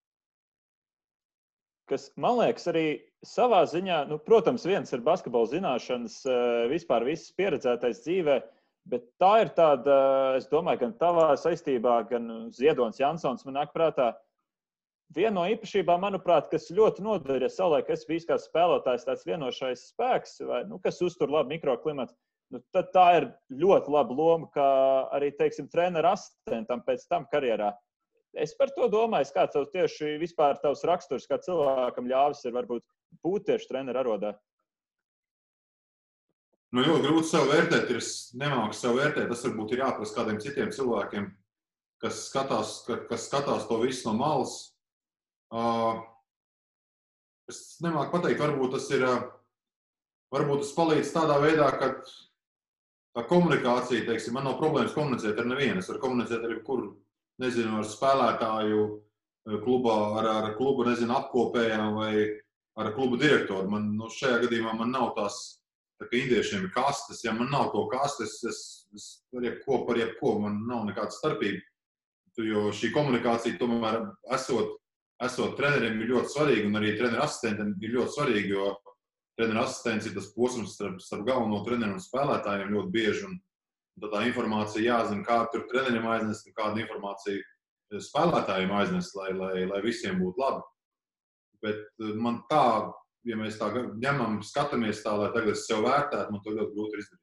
Kas, man liekas, arī savā ziņā, nu, protams, viens ir basketbola zināšanas, vispār viss pieredzētais dzīvē, bet tā ir tāda, es domāju, gan tavā saistībā, gan Ziedons Jansons man nāk prātā. Viena no īpašībām, manuprāt, kas ļoti noder, ja savulaik es biju kā spēlētājs tāds vienošais spēks, vai, nu, kas uztur labu mikroklimatu, nu, tad tā ir ļoti laba loma, kā arī, teiksim, treneru asistentam pēc tam karjerā. Es par to domāju, kā tev tieši vispār tavs raksturs, kā cilvēkam ļāvis ir varbūt būt tieši treneru arodā. Nu, ļoti grūti sev vērtēt, ir nemāku sev vērtēt, tas varbūt ir jāprasa kādiem citiem cilvēkiem, kas skatās, kas skatās to visu no malas. Uh, es nemāku pateikt, varbūt tas ir, uh, varbūt tas palīdz tādā veidā, ka tā komunikācija, teiksim, man nav problēmas komunicēt ar nevienu, es varu komunicēt ar jebkuru, nezinu, ar spēlētāju klubā, ar, ar klubu, nezinu, apkopējām vai ar klubu direktoru. Man, nu, šajā gadījumā man nav tās, tā kā indiešiem ir kastes, ja man nav to kastes, es, es par jebko, par jebko, man nav nekāda starpība. Jo šī komunikācija tomēr esot, esot treneriem ir ļoti svarīga, un arī treneru asistentam ir ļoti svarīga, jo treneru asistents ir tas posms starp, starp galveno treneru un spēlētājiem ļoti bieži, un tad tā informācija jāzina, kādu tur treneriem aiznest un kādu informāciju spēlētājiem aiznest, lai, lai, lai visiem būtu labi. Bet man tā, ja mēs tā ņemam, skatāmies tā, lai tagad es sev vērtētu, man to ļoti grūti izdarīt.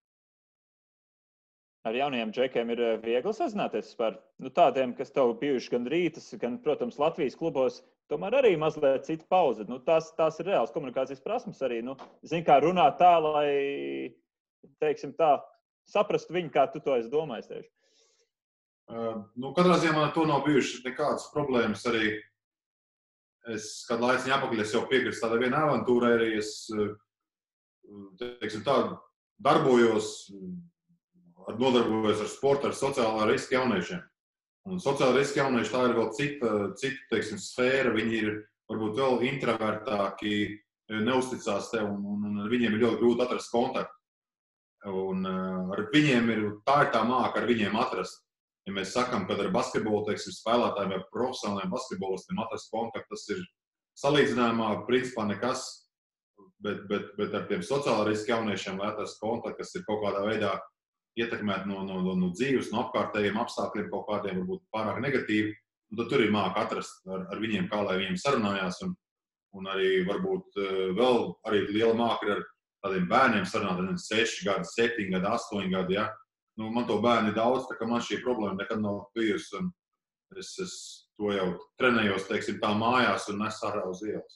Ar jaunajiem džekiem ir viegli sazināties par nu, tādiem, kas tev bijuši gan Rītas, gan, protams, Latvijas klubos, tomēr arī mazliet cita pauze. Nu, tās, tās ir reāls komunikācijas prasmes arī. Nu, zin, kā runāt tā, lai, teiksim tā, saprastu viņu, kā tu to esi domājis tieši. Uh, nu, katrā ziņā man ar to nav bijušas nekādas problēmas arī. Es, kad laiciņā apakaļ, es jau piekrist tādai vienai avantūrai arī, es, teiksim tā, darbojos, nodarbojos ar sportu, ar sociālā riska jauniešiem. Un sociāli riski jaunieši tā ir vēl cita, cita teiksim, sfēra. Viņi ir varbūt vēl introvertāki, neusticās tev, un, un, un ar viņiem ir ļoti grūti atrast kontaktu. Un ar viņiem ir, tā ir tā māka ar viņiem atrast. Ja mēs sakam, kad ar basketbolu, teiksim, spēlētājiem vai profesionāliem basketbolistiem atrast kontaktu, tas ir salīdzinājumā principā nekas, bet, bet, bet ar tiem sociāli riski jauniešiem, lai atrast kontaktu, kas ir kaut kādā veidā ietekmēt no, no, no, no dzīves, no apkārtējiem apstākļiem, kaut kādiem varbūt pārāk negatīvi, un tad tur ir māka atrast ar, ar viņiem, kā lai viņiem sarunājās, un, un arī varbūt vēl arī liela māka ir ar tādiem bērniem sarunāt, seši gadi, septiņi gadi, astoņi gadi, ja. Nu, man to bērni daudz, tā ka man šī problēma nekad nav bijusi, un es, es to jau trenējos, teiksim, tā mājās un nes ārā uz ielas.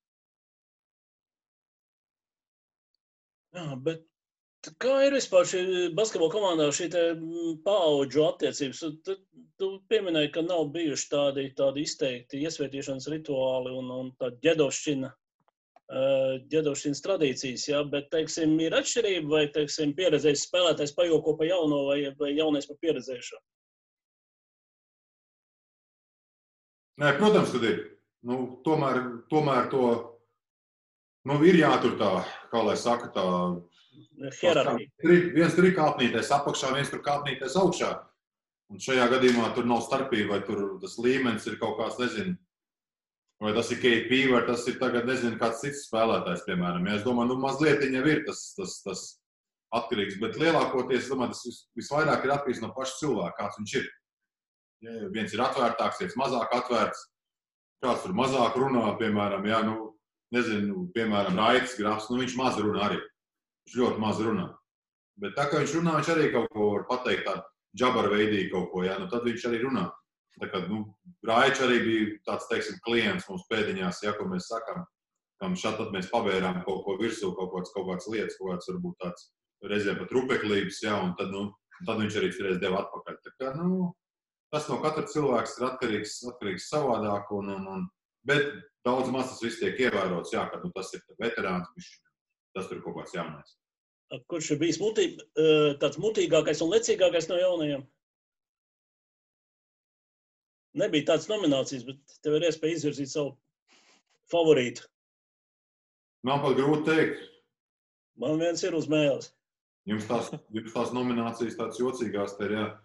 Jā, bet kā ir vispār šī basketbola komandā šī te paauģu attiecības? Tu, tu pieminēji, ka nav bijuši tādi, tādi izteikti iesvētīšanas rituāli un, un tā ģedovšķina, ģedovšķinas tradīcijas, ja? Bet, teiksim, ir atšķirība vai, teiksim, pieredzējis spēlētājs pajoko pa jauno vai, vai jaunais pa pieredzējušo? Nē, protams, kad ir. Nu, tomēr, tomēr to, nu, ir jātur tā, kā lai saka, tā, hierarhija. Viens tur ir kāpnīties apakšā, viens tur kāpnīties augšā. Un šajā gadījumā tur nav starpība, vai tur tas līmenis ir kaut kāds, nezinu, vai tas ir K P, vai tas ir tagad, nezinu, kāds cits spēlētājs, piemēram. Ja es domāju, nu, mazliet jau ir tas, tas, tas atkarīgs, bet lielākoties, es domāju, tas vis, visvairāk ir atkarīgs no paša cilvēka, kāds viņš ir. Ja viens ir atvērtāks, viens mazāk atvērts, kāds tur mazāk runā, piemēram, ja, nu, nezinu, piemēram, Raitis Grafs, nu, viņš maz runā arī. Viņš ļoti maz runā. Bet tā kā viņš runā, viņš arī kaut ko var pateikt tādu džabaru veidīgi kaut ko, ja, nu tad viņš arī runā. Tā kā, nu, Raičs arī bija tāds, teiksim, klients mums pēdiņās, ja, ko mēs sakam, kam šad tad mēs pavērām kaut ko virsū, kaut kāds, kaut kāds lietas, kaut kāds varbūt tāds reizēm pat rupeklības, ja, un tad, nu, tad viņš arī reiz deva atpakaļ. Tā kā, nu, tas no katra cilvēks ir atkarīgs, atkarīgs savādāk, un, un, un, bet daudz maz tas viss tiek ievērots, jā, ka, nu, tas ir veterāns, viņš, tas tur kaut kāds jaunais. Kurš ir bijis mutī, tāds mutīgākais un lecīgākais no jaunajiem? Nebija tādas nominācijas, bet tev ir iespēja izvirzīt savu favorītu. Man pat grūti teikt. Man viens ir uz mēles. Jums tās, jums tās nominācijas tāds jocīgās te ir, jā.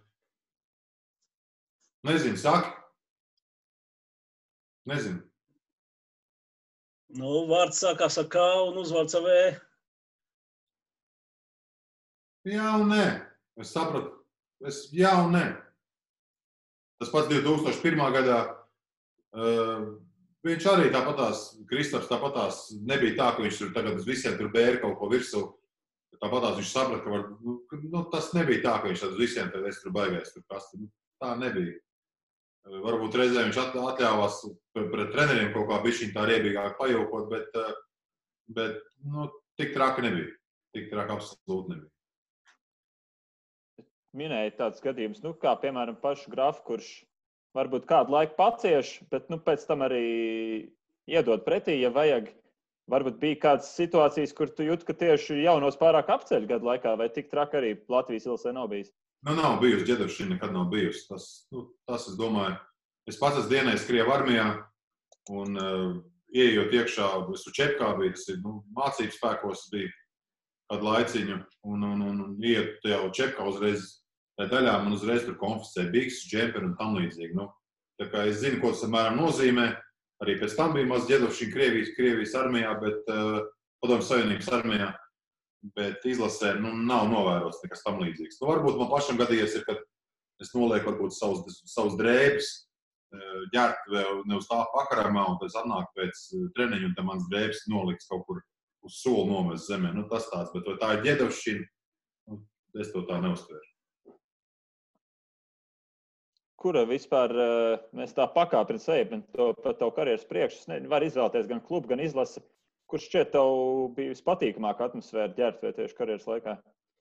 Nezinu, saki? Nezinu. Nu, vārds sākās ar K un uzvārds ar V. Jā un nē. Es sapratu. Es, jā un nē. Tas pats divi tūkstoši pirmā gadā. Uh, viņš arī tāpatās, Kristaps tāpatās, nebija tā, ka viņš tur tagad uz visiem tur bēra kaut ko virsū. Tāpatās viņš saprata, ka var, nu, tas nebija tā, ka viņš tad uz visiem tad es tur baigais tur kasti. Nu, tā nebija. Uh, varbūt reizē viņš atļāvās pret treneriem kaut kā bišķiņ tā riebīgāk pajokot, bet, uh, bet nu, tik traki nebija. Tik traki absolūti nebija. Minēja tāds gadījums, nu, kā piemēram pašu Grafu, kurš varbūt kādu laiku pacieš, bet nu, pēc tam arī iedod pretī, ja vajag. Varbūt bija kādas situācijas, kur tu jūt, ka tieši jaunos pārāk apceļ gadu laikā, vai tik traki arī Latvijas ilasē nav bijis? Nu, nav bijusi, ģedovšana nekad nav bijusi. Tas, nu, tas, es domāju, es pats esmu dienējis Krievu armijā, un uh, ieejot iekšā, es tur Čepkā biju, tas ir, nu, mācību spēkos bija kādu laiciņu, un, un, un, un iet jau Čepkā uzreiz daļā, man uzreiz tur konfiscē bikses, džemperi un tam līdzīgi. Nu, tā kā es zinu, ko tas samēram nozīmē, arī pēc tam bija maz ģedovšana Krievijas, Krievijas armijā, bet uh, Padomju Savienības armijā, bet izlasē, nu, nav novērots nekas tam līdzīgs. Nu, varbūt man pašam gadījies ir, kad es nolieku varbūt savus, savus drēbes, uh, ģert vēl ne uz tā pakaramā, un tad atnāk pēc treniņu, un tad mans drēbes noliks kaut kur uz soli nomest zemē. Nu, tas tāds, bet tā ir ģedovšana, nu, es to tā neuztveru. Kura vispār mēs tā pakāpeni ejam par tavu karjeras priekšu? Var izvēlēties gan klubu, gan izlasi. Kurš šķiet tev bija vispatīkamākā atmosfēra ģērt vai tieši karjeras laikā?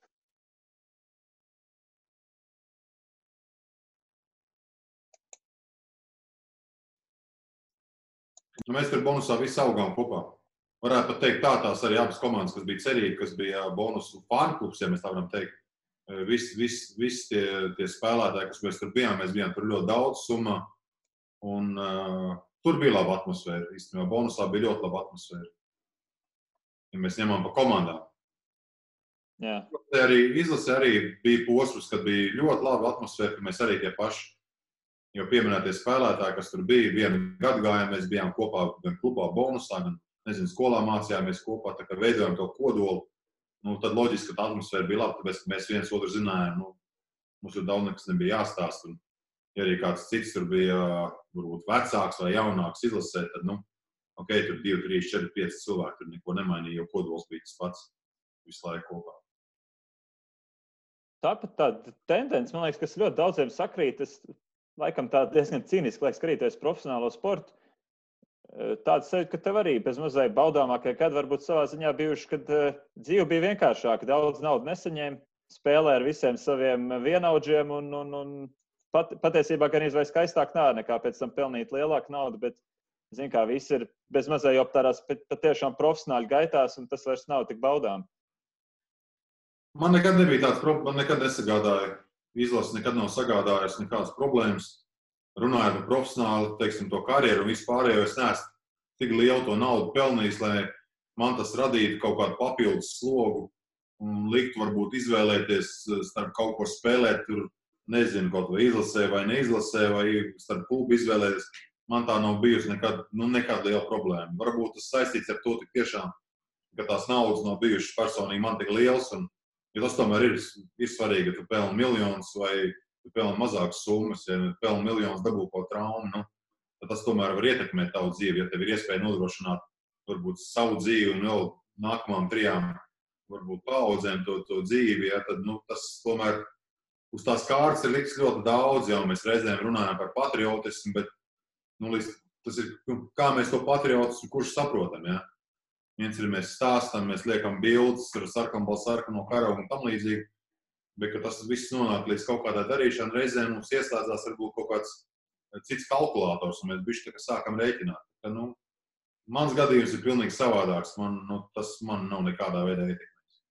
Nu, mēs tur bonusā visi augām kopā. Varētu pat teikt tā, tās arī abas komandas, kas bija cerīgi, kas bija bonusu fānu klubs, ja mēs tā varam teikt. Visi vis, vis tie, tie spēlētāji, kas mēs tur bijām, mēs bijām tur ļoti daudz summā. Un uh, tur bija laba atmosfēra. Īstenībā bonusā bija ļoti laba atmosfēra. Ja mēs ņemam pa komandām. Jā. Arī izlase arī bija posms, kad bija ļoti laba atmosfēra, ka mēs arī tie paši, jo pieminētie spēlētāji, kas tur bija, vienu gadu gājām, mēs bijām kopā gan klubā bonusā, gan, nezinu, skolā mācījāmies kopā, tā kā veidojām to kodolu. Nu, tad loģiski, ka tā atmosfēra bija laba, tāpēc, ka mēs viens otru zinājām, nu, mums tur daudz nekas nebija jāstāst. Un, ja arī kāds cits tur bija, varbūt vecāks vai jaunāks izlasē, tad, nu, ok, tur divi, trīs, četri, pieci cilvēki, tur neko nemainīja, jo kodols bija tas pats visu laiku kopā. Tāpat tāda tendence, man liekas, kas ļoti daudziem sakrīt, es laikam tā diezgan cīniski, lai skatīties profesionālo sportu. Tāda sajūta, ka tev arī bez mazai baudāmākie gadi varbūt savā ziņā bijuši, kad uh, dzīve bija vienkāršāka, daudz naudu nesaņēma, spēlē ar visiem saviem vienaudžiem un, un, un pat, patiesībā gan izvai skaistāk nāda nekā pēc tam pelnīt lielāku naudu, bet, zin kā, visi ir bez mazai jau tādās patiešām profesionāļu gaitās un tas vairs nav tik baudām. Man nekad nebija tāds problēmas, man nekad nesagādāja, izlase nekad nav sagādājusi nekādas problēmas. Runājot par profesionāli, teiksim, to karjeru un vispārējo, es neesmu tik lielu to naudu pelnījis, lai man tas radītu kaut kādu papildus slogu un liktu varbūt izvēlēties starp kaut ko spēlēt, tur, nezinu, kaut vai izlasē vai neizlasē, vai starp klubu izvēlēties. Man tā nav bijusi nekad, nu, nekāda liela problēma. Varbūt tas saistīts ar to tik tiešām, ka tās naudas nav bijušas personīgi man tik liels, un jo tas tomēr ir, ir svarīgi, ka tu pelni miljonus vai tu pelni mazākas summas, ja pelni miljonus dabū ko traumu, nu, tad tas tomēr var ietekmēt tavu dzīvi, ja tev ir iespēja nodrošināt varbūt savu dzīvi un vēl nākamām trijām varbūt paaudzēm to, to dzīvi, ja, tad, nu, tas tomēr uz tās kārtas ir liks ļoti daudz, jau mēs reizēm runājam par patriotismu, bet, nu, tas ir, nu, kā mēs to patriotismu, kurš saprotam, ja. Viens ir mēs stāstam, mēs liekam bildes ar sarkanbalu sarkano karogu un tam līdzīgi, bet, ka tas viss nonāk līdz kaut kādā darīšana, reizēm mums ieslēdzās varbūt kaut kāds cits kalkulators, un mēs bišķi tā kā sākam rēķināt. Ka, nu, mans gadījums ir pilnīgi savādāks, man, nu, tas man nav nekādā veidā ietekmēs.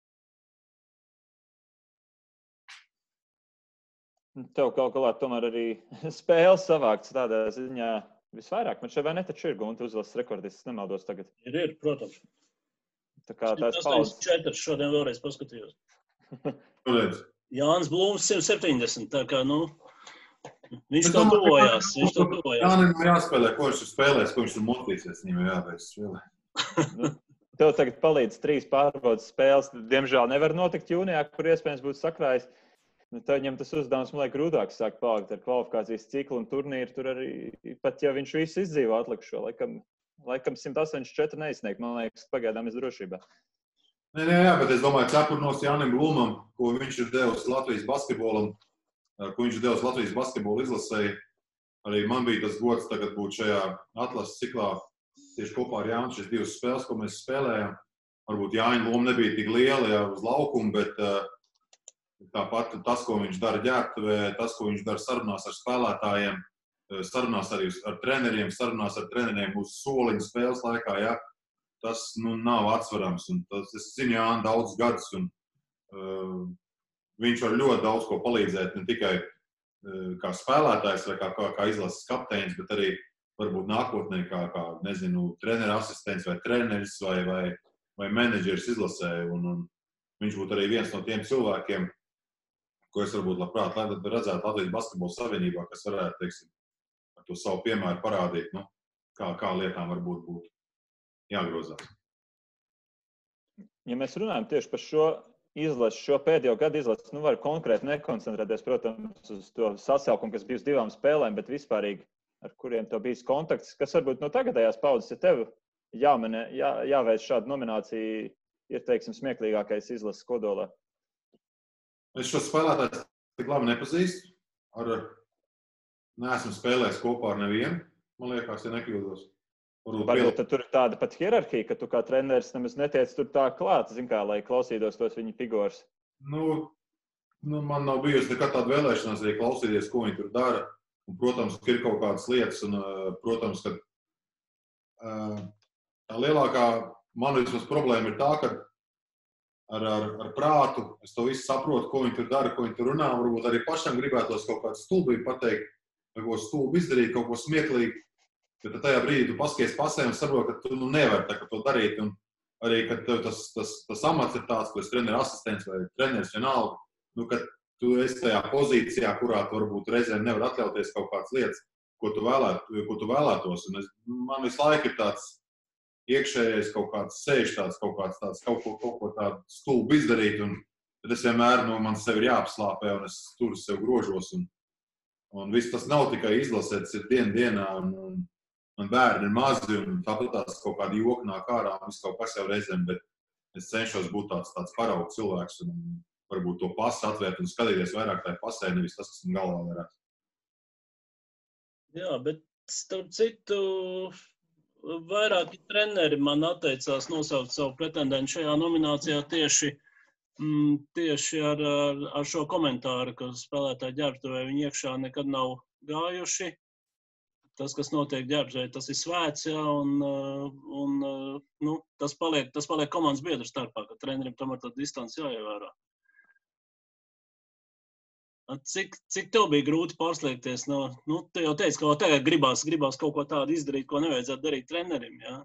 Tev kaut kādā tomēr arī spēles savākts tādā ziņā visvairāk. Man šeit vai ne taču ir Gunta uzlases rekordists, nemaldos tagad. Ir, ir, protams. Tā kā tās paudzes. četri šodien vēlreiz paskatījos. Redz. Jānis Blūms simt septiņdesmit, tā kā, nu, viņš to tuvojās, viņš to tuvojās. Jānim ir jāspēlē, ko viņš ir spēlējis, ko viņš ir motīsies, viņam ir jābeidz spēlē. Nu, tev tagad palīdz trīs pārbaudas spēles, diemžēl nevar notikt jūnijā, kur iespējams būtu sakrājis. Nu, tad viņam tas uzdevums, man liek, grūtāk sāk palikt ar kvalifikācijas ciklu un turnīru, tur arī, pat ja viņš visu izdzīvo atlikušo, laikam, laikam simt astoņdesmit četri neizsniegt, man liekas, pagaidām es drošībā. Nē, nē, jā, bet es domāju, cepurnos Jānim Blūmam, ko viņš ir devis Latvijas basketbolam, ko viņš ir devis Latvijas basketbola izlasēji. Arī man bija tas gods tagad būt šajā atlases ciklā tieši kopā ar Jānu šīs divas spēles, ko mēs spēlējām. Varbūt Jāņa loma nebija tik liela, jā, uz laukumu, bet uh, tāpat tas, ko viņš dara ģērbtuvē, tas, ko viņš dara sarunās ar spēlētājiem, sarunās arī ar treneriem, sarunās ar treneriem uz soliņu spēles laikā, jā. Tas, nu, nav atsverams, un tas, es zinu Jānu daudz gadus, un uh, viņš var ļoti daudz ko palīdzēt, ne tikai uh, kā spēlētājs vai kā, kā, kā izlases kapteinis, bet arī varbūt nākotnē kā, kā nezinu, treneru asistents vai treneris vai, vai, vai menedžeris izlasē, un, un viņš būtu arī viens no tiem cilvēkiem, ko es varbūt labprāt redzētu Latvijas basketbola savienībā, kas varētu, teiksim, ar to savu piemēru parādīt, nu, kā, kā lietām varbūt būtu jāgrozās. Ja mēs runājam tieši par šo izlasu, šo pēdējo gadu izlasu, nu var konkrēti nekoncentrēties, protams, uz to sasaukumu, kas bija uz divām spēlēm, bet vispārīgi, ar kuriem tev bijis kontakts, kas varbūt no tagadējās paudzes, ja tev jāmenē, jā, jāveic šāda nominācija, ir, teiksim, smieklīgākais izlases kodolā. Es šo spēlētāju tik labi nepazīstu. Ar, neesmu spēlējis kopā ar nevienu, man liekas, ja nekļūdos. Varbūt tad tur ir tāda pat hierarhija, ka tu kā treneris nemaz netiec tur tā klāt, zin kā, lai klausītos tos viņa figūras. Nu, nu, man nav bijusi nekad tāda vēlēšanās arī klausīties, ko viņi tur dara. Un, protams, ka ir kaut kādas lietas, un, protams, ka uh, tā lielākā man vismaz problēma ir tā, ka ar, ar, ar prātu, es to visu saprotu, ko viņi tur dara, ko viņi tur runā, varbūt arī pašam gribētos kaut kādu stulbību pateikt, vai ko stulbu izdarīt, kaut ko smieklīgi, bet tajā brīdī tu paskaties pasē un saproti, ka tu nu, nevari tā, to darīt, un arī, kad tev tas, tas, tas amats ir tāds, ka esi treneru asistents vai treneris vienalga, nu, kad tu esi tajā pozīcijā, kurā tu varbūt reizēm nevar atļauties kaut kādas lietas, ko tu, vēlēt, ko tu vēlētos, un es, man visu laiku ir tāds iekšējais kaut kāds sēž tāds, kaut kāds tāds, kaut ko, kaut ko tādu stulbu izdarīt, un tad es vienmēr, nu, man sevi ir jāapslāpē, un es tur sev grožos, un, un viss tas nav tikai izlasēts, ir dienu dienā, un, un man bērni ir mazi, un tāpat tās kaut kādi joki nāk ārā, un viss kaut kas jau reizēm, bet es cenšos būt tāds, tāds paraugu cilvēks, un varbūt to pasu atvērt un skatīties vairāk tai pasē, nevis tas, kas man galvā varētu. Jā, bet starp citu, vairāki treneri man atteicās nosaukt savu pretendentu šajā nominācijā tieši, mm, tieši ar, ar, ar šo komentāru, ka spēlētāji ģērbtuvē viņi iekšā nekad nav gājuši. Tas, kas notiek ģērbtuvē, tas ir svēts, jā, un, un nu, tas, paliek, tas paliek komandas biedru starpā, ka trenerim tomēr tā distance jāievērā. Cik, cik tev bija grūti pārslēgties no, nu, tu jau teici, ka tagad gribās, gribās kaut ko tādu izdarīt, ko nevajadzētu darīt trenerim, jā?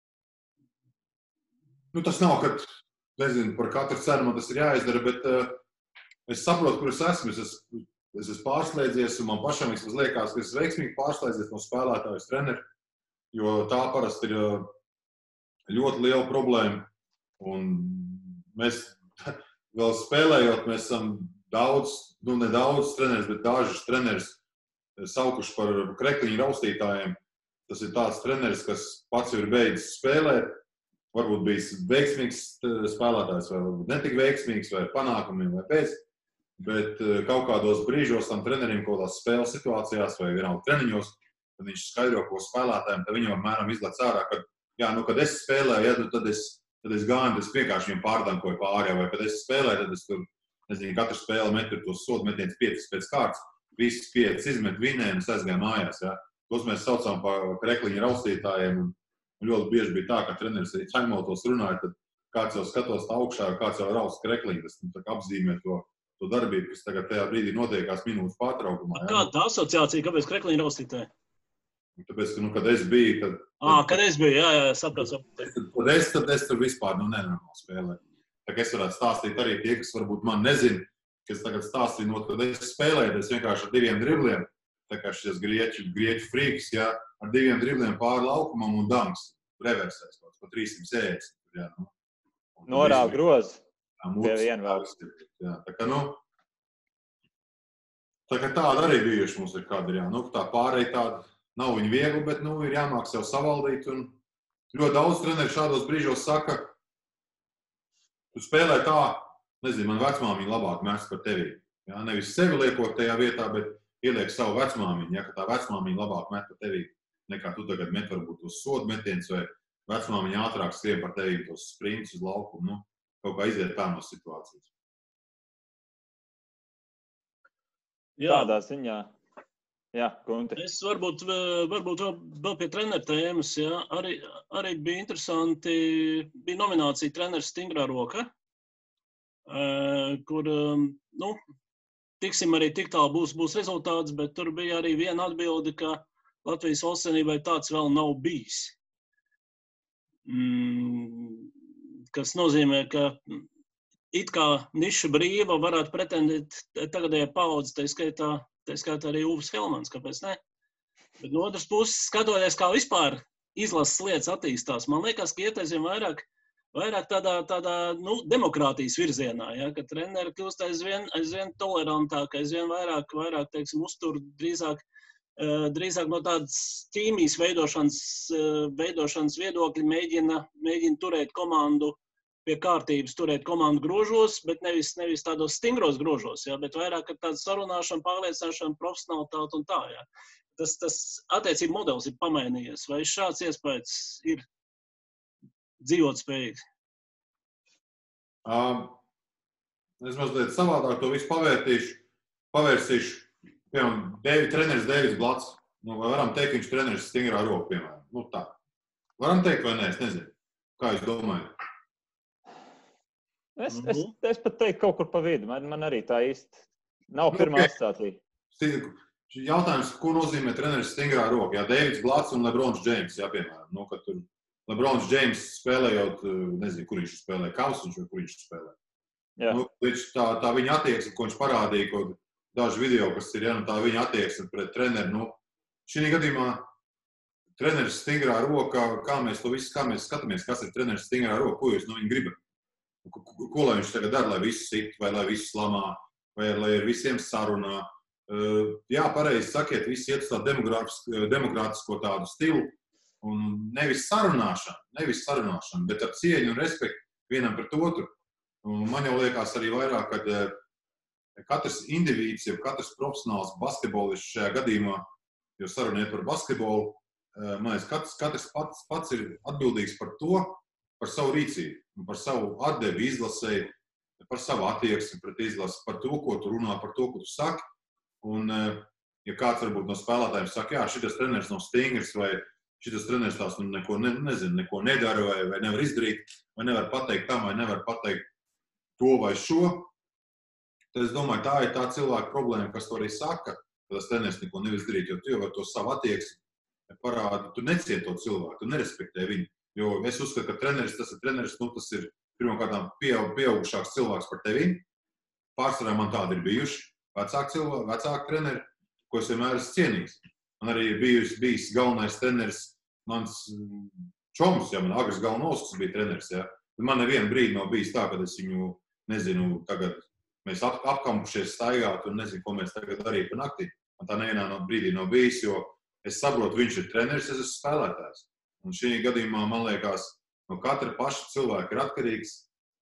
Nu, tas nav, ka, nezinu, par katru cenu man tas ir jāizdara, bet uh, es saprotu, kur es esmu, es esmu, es esmu pārslēdzies, un man pašam vismaz liekas, ka es veiksmīgi pārslēdzies no spēlētājas treneri, jo tā parasti ir uh, ļoti liela problēma, un mēs vēl spēlējot, mēs esam daudz, nu ne daudz treneris, bet dažus treneris saukuši par krekliņu raustītājiem. Tas ir tāds treneris, kas pats jau ir beidzis spēlēt, varbūt bijis veiksmīgs spēlētājs, vai varbūt netik veiksmīgs, vai panākumiem, vai pēc, bet kaut kādos brīžos tam trenerim kaut tās spēles situācijās, vai vienalga treniņos, kad viņš skaidro, ko spēlētājiem, tad viņam apmēram izlec ārā, kad, jā, nu, kad es spēlēju, ja, tad es, tad es gāju, tad es vienkārši viņam pārdankoju pārējā, vai kad es spēlēju, tad es tur nezinu, katru spēli metu tos sodu metienus piecas pēc kārtas, visas piecas izmet vinē un es aizgāju mājās. Ja. Tos mēs saucām par krekliņu raustītājiem. Un ļoti bieži bija tā, ka treneris arī taimautos runāja, tad kāds jau skatos tā augšā, kāds jau raust krekliņu. Tas nu, apzīmē to, to darbību, kas tagad tajā brīdī notiekās minūtes pārtraukumā. Ja. Kāda tā asociācija, kāpēc krekliņu raustītāji? Tāpēc, ka, nu, kad es biju, kad... Ā, kad es biju, jā, jā, sapratu. Kad es, tad es tur vispār, nu, nenormāli spēlēju. Tā kā es varētu stāstīt arī tie, kas varbūt man nezina, kas tagad stāstīja, no, kad es spēlēju, es vienkārši ar diviem dribliem, tā kā šis grieķu, grieķu frīks, jā, ar diviem dribliem pāri laukumam un danks, reversēs, pa trīsimt sēdēs. Jā, nu. Norāv grozu. Pie vienvārds. Jā, tā kā, nu, tā kā tāda arī bijuši mums ir kāda, jā, nu, tā pārēj tāda nav viņa viegli, bet, nu, ir jāmāk sev savaldīt, un ļoti daudz treneri šādos brīžos saka, tu spēlē tā, nezinu, man vecmāmiņa labāk mest par tevi. Ja? Nevis sevi liekot tajā vietā, bet ieliek savu vecmāmiņu, ja? Ka tā vecmāmiņa labāk met par tevi, nekā tu tagad met varbūt tos sodu metienus, vai vecmāmiņa ātrāk skrien par tevi tos sprintus uz laukumu. Nu, kaut kā iziet tā no situācijas. Jā. Tādā ziņā. Jā, Gunti. Es varbūt, varbūt vēl pie treneru tēmas, jā, arī, arī bija interesanti, bija nominācija treneris Stingrā roka, kur, nu, tiksim arī tik tālu būs, būs rezultāts, bet tur bija arī viena atbilde, ka Latvijas valstsienībai tāds vēl nav bijis. Kas nozīmē, ka it kā niša brīva varētu pretendēt tagadējā paudze, tā skaitā, tā skaitā arī Uvis Helmans, kāpēc ne? Bet no otras puses, skatoties, kā vispār izlases lietas attīstās, man liekas, ka iet aizvien vairāk, vairāk tādā, tādā nu, demokrātijas virzienā, ja, ka treneri kļūst aizvien, aizvien tolerantāk, aizvien vairāk, vairāk teiksim, uztur drīzāk, drīzāk no tādas ķīmijas veidošanas, veidošanas viedokļi mēģina, mēģina turēt komandu pie kārtības, turēt komandu grožos, bet nevis, nevis tādos stingros grožos, ja, bet vairāk ar tādu sarunāšanu, pārliecināšanu, profesionalitāti un tā. Ja. Tas, tas attiecību modelis ir pamainījies. Vai šāds iespējas ir dzīvot spējīgs? Um, es mazliet savādāk to visu pavērtīšu, pavērsīšu. Piemēram, Devi, treneris Devis Blats. Nu, vai varam teikt, viņš treneris Stingrā roka, piemēram. Nu, tā. Varam teikt vai nē, es nezinu. Kā jūs domājat? Es, es, es pat teiktu kaut kur pa vidu. Man, man arī tā īsti nav pirmā asociācija. Jautājums, ko nozīmē treneris stingrā roka? Jā, Deivids Blats un Lebrons Džeims, jā, piemēram. Nu, kad tur Lebrons Džeims spēlējot, nezinu, kur viņš spēlē, Kausiņš vai kur viņš spēlē. Jā. Nu, tā, tā viņa attieksme, ko viņš parādīja, ko daži video, kas ir, ja, nu, tā viņa attieksme pret treneri. Nu, šī gadījumā treneris stingrā roka, kā mēs to visu, kā mēs skatāmies, kas ir treneris stingrā roka, ko jūs no viņa gribat? Ko, ko, ko lai viņš tagad dara, lai visu sit, vai lai visu slamā, vai lai ar visiem sarunā? Uh, jā, pareizi sakiet, visi iet uz tādu demokrātisko tādu stilu un nevis sarunāšanu, nevis sarunāšanu, bet ar cieņu un respektu vienam pret otru. Un man jau liekas arī vairāk, kad uh, katrs indivīds, jau katrs profesionāls basketbolists šajā gadījumā, jo saruniet par basketbolu, uh, man liekas, katrs, katrs pats, pats ir atbildīgs par to, par savu rīcību, par savu atdevi izlasēju, par savu attieksmi pret izlasi, par to, ko tu runā, par to, ko tu saki. Un, ja kāds varbūt no spēlētājiem saka, jā, šitas treneris nav stingrs, vai šitas treneris tās nu, neko, ne, nezinu, neko nedara, vai, vai nevar izdarīt, vai nevar pateikt tam, vai nevar pateikt to vai šo, tad es domāju, tā ir tā cilvēka problēma, kas to arī saka, ka tas treneris neko nevar izdarīt, jo tu jau ar to savu attieksmi parādi, tu neciet to cilvēku, tu nerespektē viņu. Jo es uzskatu, ka treneris, tas ir treneris, nu, tas ir pirmkārtām pieaug, pieaugušāks cilvēks par tevi. Pārsvarā man tādi ir bijuši. Vecāki cilvēki, vecāki treneri, ko es vienmēr esmu cienījis. Man arī ir bijis, bijis galvenais treneris, mans čoms, ja man Agris Galnauskas bija treneris, ja. Man nevienu brīdi nav bijis tā, kad es viņu, nezinu, tagad mēs ap, apkampušies staigāt un nezinu, ko mēs tagad darīt pa naktī. Man tā nevienā no brīdī nav bijis, jo es saprotu, viņš ir treneris, es esmu spēlētājs. Un šī gadījumā, man liekas, no katra paša cilvēka ir atkarīgs,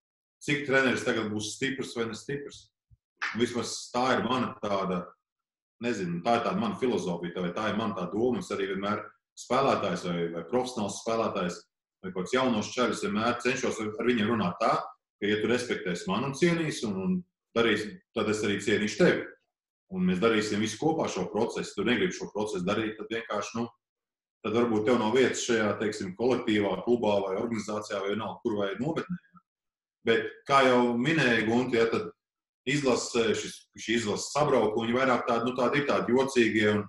cik treneris tagad būs stiprs vai nestiprs. Vismaz tā ir mana tāda, nezinu, tā ir tāda mana filozofija, vai tā ir mana tā doma. Es arī vienmēr spēlētājs vai, vai profesionāls spēlētājs vai kāds jaunos čaļus vienmēr cenšos ar viņiem runāt tā, ka, ja tu respektēsi mani un cienīsi un, un darīsi, tad es arī cienīšu tevi. Un mēs darīsim visu kopā šo procesu. Tu negribi šo procesu darīt, tad vienkārši, nu, tad varbūt tev nav vietas šajā, teiksim, kolektīvā, klubā vai organizācijā vai vienalga, kur vai nometnē. Bet, kā jau minēja Gunti, ja, tad izlase, šis, šī izlase sabrauka, un viņi vairāk tādi, nu, tādi ir tādi jocīgie, un,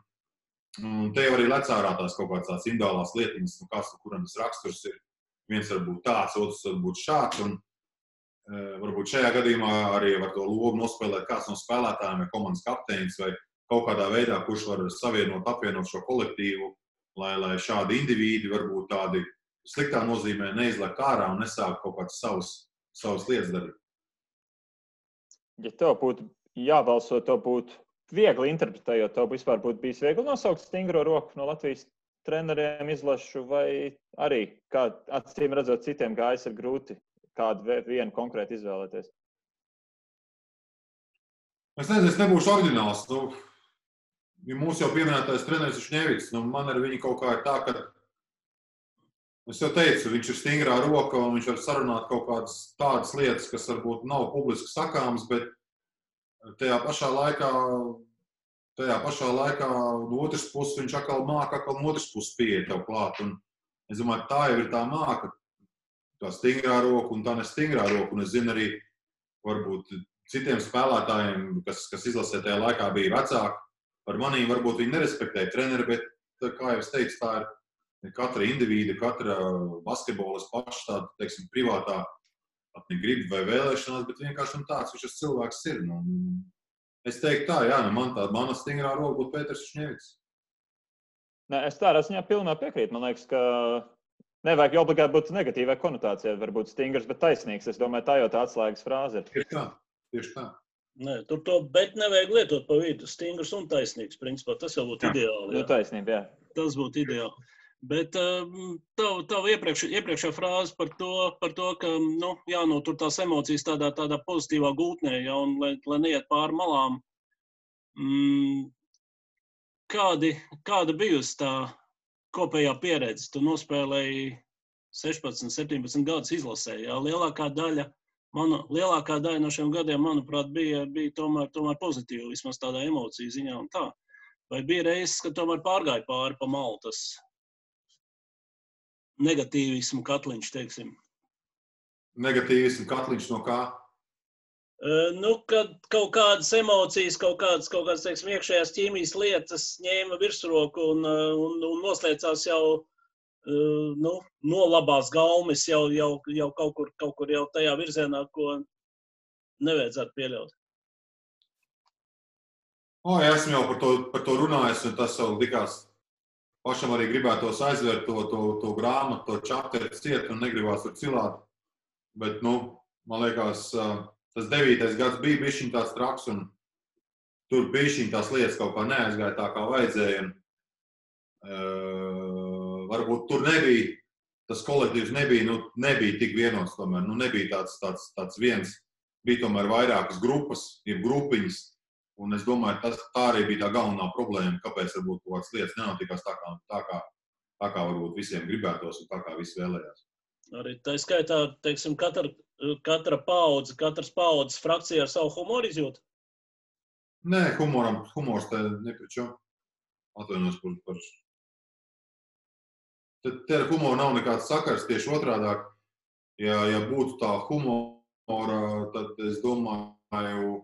un te jau arī lec ārā tās kaut kāds tās individuālās lietiņas, nu, kāds, kuram tas raksturs ir. Viens var būt tāds, otrs var būt šāds, un e, varbūt šajā gadījumā arī var to lomu nospēlēt kāds no spēlētājiem vai komandas kapteinis, vai kaut kādā veidā, kurš var savienot, apvienot šo kolektīvu, lai, lai šādi indivīdi varbūt tādi sliktā nozīmē neizlek ārā un nesāk kaut kādas savas, savas lietas darīt. Ja tev būtu jābalso, tev būtu viegli interpretējot, tev vispār būtu bijis viegli nosaukt stingro roku no Latvijas treneriem izlašu, vai arī, kā acīm redzot, citiem gājas ir grūti kādu vienu konkrēti izvēlēties? Es nezinu, es nebūšu oriģināls. Nu, ja mūsu jau pieminētais treneris Šņevits, nu, man ar viņu kaut kā ir tā, ka es jau teicu, viņš ir stingrā roka un viņš var sarunāt kaut kādas tādas lietas, kas varbūt nav publiski sakāmas, bet tajā pašā laikā, tajā pašā laikā no otras puses viņš atkal māka, atkal no otras puses pieeja tev klāt. Un es domāju, tā jau ir tā māka, tā stingrā roka un tā nestingrā roka. Un es zinu arī, varbūt citiem spēlētājiem, kas, kas izlasē tajā laikā bija vecāki, par manīm varbūt viņi nerespektēja treneri, bet, kā jau es teicu, tā ir katra indivīda, katra basketbolas paša tāda, teiksim, privātā ne grib vai vēlēšanās, bet vienkārši un tāds viņš cilvēks ir. Nu, es teiktu tā, jā, nu man tāda mana stingrā roka būtu Pēters Šņevits. Nē, es tādā ziņā pilnā piekrītu. Man liekas, ka nevajag obligāti būt negatīvai konotācijai, varbūt stingrs, bet taisnīgs. Es domāju, tā jau tā atslēgas frāze ir. Tieši tā, tieši tā. Nē, tur to bet nevajag lietot pa vidu. Stingrs un taisnīgs, principā. Tas jau būtu ideāli. Nu, taisnība, jā. Tas būtu ideāli. Bet tavu tav iepriekš, iepriekšā frāze par to, par to ka, nu, jānotur tās emocijas tādā, tādā pozitīvā gultnē, ja, un lai, lai neiet pāri malām. Mm, kādi, kāda bijusi tā kopējā pieredze? Tu nospēlēji sešpadsmit, septiņpadsmit gadus izlasē, ja. Lielākā daļa, mana, lielākā daļa no šiem gadiem, manuprāt, bija, bija tomēr, tomēr pozitīva, vismaz tādā emociju ziņā un tā. Vai bija reizes, ka tomēr pārgāja pāri pa malu tas negatīvismu katliņš, teiksim? negatīvs un katliņš no kā? Nu, kad kaut kādas emocijas, kaut kādas, kaut kādas, teiksim, iekšējās ķīmijas lietas ņēma virsroku un, un, un noslēdzās jau, nu, nolabās gaumes jau, jau, jau kaut kur, kaut kur jau tajā virzienā, ko nevajadzētu pieļaut. O, ja esmu jau par to, par to runājis, un tas jau likās pašam arī gribētos aizvērt to, to, to grāmatu, to čapteri ciet un negribās tur cilāt. Bet, nu, man liekas, tas devītais gads bija bišķiņ tāds traks, un tur bišķiņ tās lietas kaut kā neaizgāja tā, kā vajadzēja. Un, uh, varbūt tur nebija, tas kolektīvs nebija, nu, nebija tik vienots tomēr, nu, nebija tāds, tāds, tāds viens, bija tomēr vairākas grupas, jeb grupiņas, un es domāju, tas, tā arī bija tā galvenā problēma, kāpēc varbūt kaut kādas lietas nenotikās tā kā, tā kā, tā kā varbūt visiem gribētos un tā kā visi vēlējās. Arī tā skaitā, teiksim, katra, katra paudze, katras paudzes frakcija ar savu humoru izjūt? Nē, humoram, humors te nepričo. Atvainos par... par... Te, te ar humoru nav nekāds sakars, tieši otrādāk. Ja, ja būtu tā humora, tad es domāju,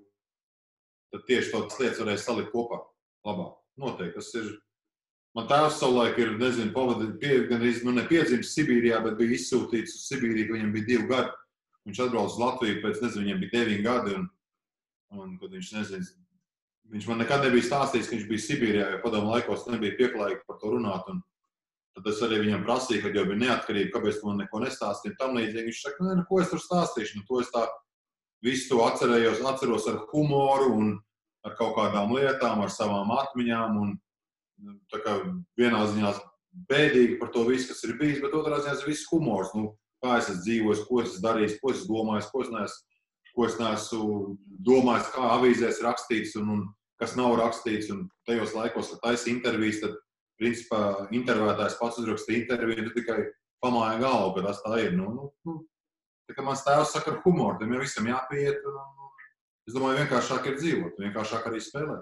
tad tieši tādas lietas varēja salikt kopā labāk. Noteikti, tas ir... Man tēvs savulaik ir, nezinu, pavadīt, gan arī, nu, nepiedzimis Sibīrijā, bet bija izsūtīts uz Sibīriju, ka viņam bija divi gadi. Viņš atbrauc uz Latviju, pēc, nezinu, viņam bija deviņi gadi, un, un kad viņš, nezinu, viņš man nekad nebija stāstījis, ka viņš bija Sibīrijā, jo padomu laikos nebija pieklājīgi par to runāt, un tad es arī viņam prasīju, kad jau bija neatkarība, kāpēc tu man neko nestāstīji, tam līdzīgi. Viņš saka, nē, nu, ko es tur stāstīšu, nu, to es tā visu to atcerējos, atceros ar humoru un ar kaut kādām lietām, ar savām atmiņām, un tā kā vienā ziņā bēdīgi par to visu, kas ir bijis, bet otrā ziņā ir viss humors. Nu, kā es esmu dzīvojis, ko es esmu darījis, ko es esmu domājis, ko es neesmu, ko es neesmu domājis, kā avīzēs rakstīts un, un kas nav rakstīts. Un tajos laikos, kad taisa intervijas, tad, principā, intervētājs pats uzraksta interviju, tu tikai pamāja galvu, ka tas tā ir. Nu, nu, nu, tā kā mans tēvs saka ar humoru, tam jau visam jāpiet. Un, un, es domāju, vienkāršāk ir dzīvot, vienkāršāk arī spēlēt.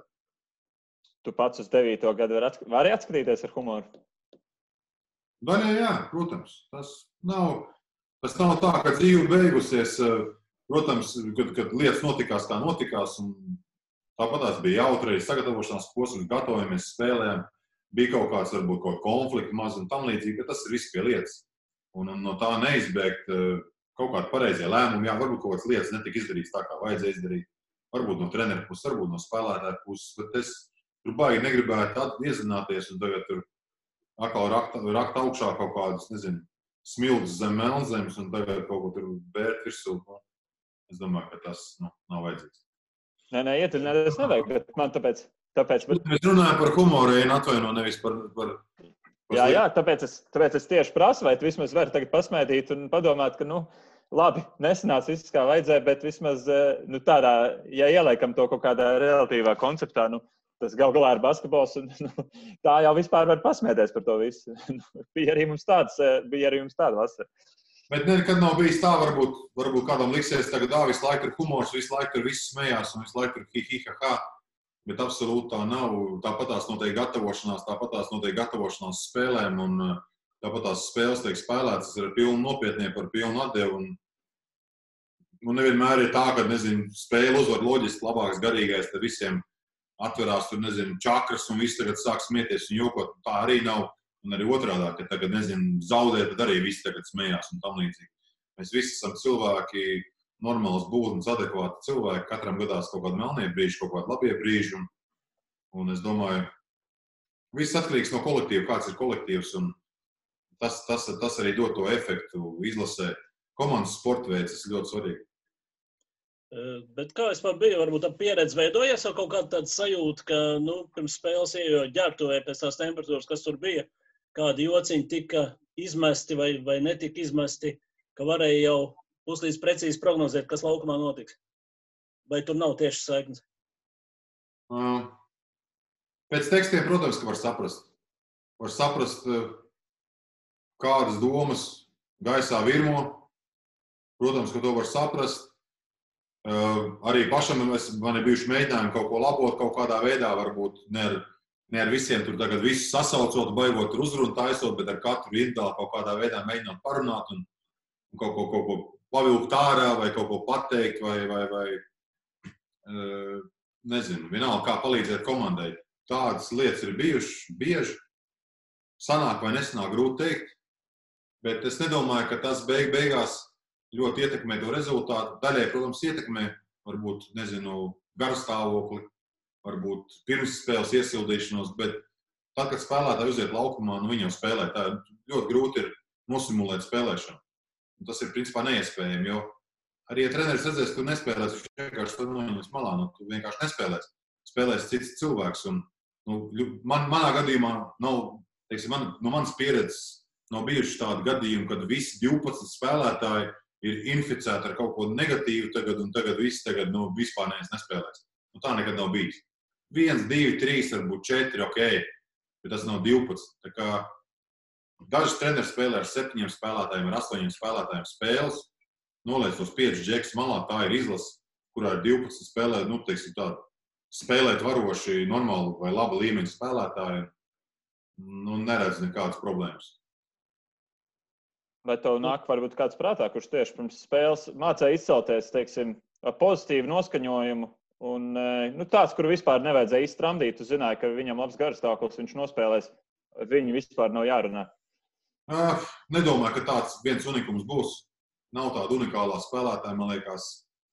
Tu pats uz devīto gadu vari, atsk vari atskatīties ar humoru? Daļai jā, protams. Tas nav, tas nav tā, ka dzīve beigusies. Protams, kad, kad lietas notikās, kā notikās, un tāpat tās bija jautri, sagatavošanās posms, gatavojamies, spēlējām. Bija kaut kāds, varbūt, kaut konflikti maz un tam līdzīgi, bet tas ir viss pie lietas. Un, un no tā neizbēgt kaut kādi pareizie lēmumi. Jā, varbūt kaut kāds lietas netika izdarīts tā, kā vajadzēja izdarīt. Varbūt no treneru puses, varbūt no spēlētāju puses, bet es tur baigi negribētu iezināties un tagad tur atkal rakt, rakt augšā kaut kādus, nezinu, smiltus zem melnzemes un tagad kaut ko tur bērt virsū. Es domāju, ka tas nu, nav vajadzīgs. Nē, nē, iedziļināties nevajag, bet man tāpēc... tāpēc bet... Mēs runājam par humoru, ja atvaino nevis par... par, par jā, jā, tāpēc es, tāpēc es tieši prasu, vai tu vismaz vari tagad pasmēdīt un padomāt, ka, nu, labi, nesanāca viss kā vajadzēja, bet vismaz, nu, tādā, ja ieliekam to kaut kādā relatīvā konceptā, nu, tas gal galā ir basketbols, un nu, tā jau vispār var pasmēties par to visu. bija arī mums tāds, bija arī mums tāda vasara. Bet nekad nav bijis tā, varbūt, varbūt kādam liksies tagad, dā, visu laiku ir humors, visu laiku ir viss smējās un visu laiku ir hi, hi, ha, ha. Bet absolūti tā nav. Tāpat tās notiek gatavošanās, tāpat tās notiek gatavošanās spēlēm, un tāpat tās spēles tiek spēlētas ar pilnu nopietnie par pilnu atdevu. Un, un nevienmēr ir tā, ka, nezinu, spēle uzvar loģiski labāks garīgais, tad visiem atverās tur, nezinu, čakras un viss tagad sāk smieties un jokot. Tā arī nav. Un arī otrādā, ka tagad, nezinu, zaudē, tad arī visi tagad smējās un tam līdzīgi. Mēs visi esam cilvēki, normāls būtnes, adekvāti cilvēki. Katram gadās kaut kādi melnie brīži, kaut kādi labie brīži. Un, un es domāju, viss atkarīgs no kolektīva, kāds ir kolektīvs. Un tas, tas, tas arī dod to efektu izlasē. Komandas sporta veids ir ļoti svarīgi. Bet kā vispār bija, varbūt tā pieredze veidojies jau kaut kāda tāda sajūta, ka, nu, pirms spēles iejo ģērbtuvē pēc tās temperatūras, kas tur bija, kādi jociņi tika izmesti vai, vai netika izmesti, ka varēja jau puslīdz precīzi prognozēt, kas laukumā notiks? Vai tur nav tieši saiknes? Pēc tekstiem, protams, ka var saprast. Var saprast, kādas domas gaisā virmo. Protams, ka to var saprast. Uh, arī pašam mēs, man ir bijuši mēģinājumi kaut ko labot, kaut kādā veidā, varbūt ne ar, ne ar visiem tur tagad visu sasaucot, baigot tur uzrunu taisot, bet ar katru individuāli kaut kādā veidā mēģināt parunāt un, un kaut ko, kaut ko pavilkt ārā vai kaut ko pateikt vai, vai, vai nezinu, vienalga, kā palīdzēt komandai. Tādas lietas ir bijušas bieži. Sanāk vai nesanāk, grūti teikt. Bet es nedomāju, ka tas beig beigās ļoti ietekmē to rezultātu. Daļai, protams, ietekmē, varbūt, nezinu, garastāvokli, varbūt pirms spēles iesildīšanos, bet tad, kad spēlētāji uziet laukumā, nu viņi jau spēlē. Tā ļoti grūti ir nosimulēt spēlēšanu. Un tas ir, principā, neiespējami, jo arī, ja treneris redzēs, ka tu nespēlēs, viņš vienkārši to noņems malā, nu, tu vienkārši nespēlēs. Spēlēs cits cilvēks. Un, nu, man, manā gadījumā nav, teiksim, man, no manas pieredzes nav bijuši tādi gadījumi, kad visi divpadsmit spēlētāji ir inficēti ar kaut ko negatīvu tagad, un tagad visi tagad, nu, vispār neviens nespēlēs. Nu, tā nekad nav bijis. Viens, divi, trīs, varbūt četri, ok, bet tas nav divpadsmit. Tā kā dažas treneris spēlē ar septiņiem spēlētājiem, ar astoņiem spēlētājiem spēles, noliec tos piecus džekus malā, tā ir izlase, kurā ir divpadsmit spēlē, nu, teiksim tādu, spēlēt varoši normāli vai laba līmeņa spēlētāji, nu, neredz nekādas problēmas. Vai tev nāk varbūt kāds prātā, kurš tieši pirms spēles mācēja izcelties, teiksim, ar pozitīvu noskaņojumu un, nu, tāds, kuru vispār nevajadzēja iztramdīt, tu zināji, ka viņam labs garastāvoklis, viņš nospēlēs, viņu vispār nav jārunā? Uh, nedomāju, ka tāds viens unikums būs. Nav tāda unikālā spēlētāja, man liekas.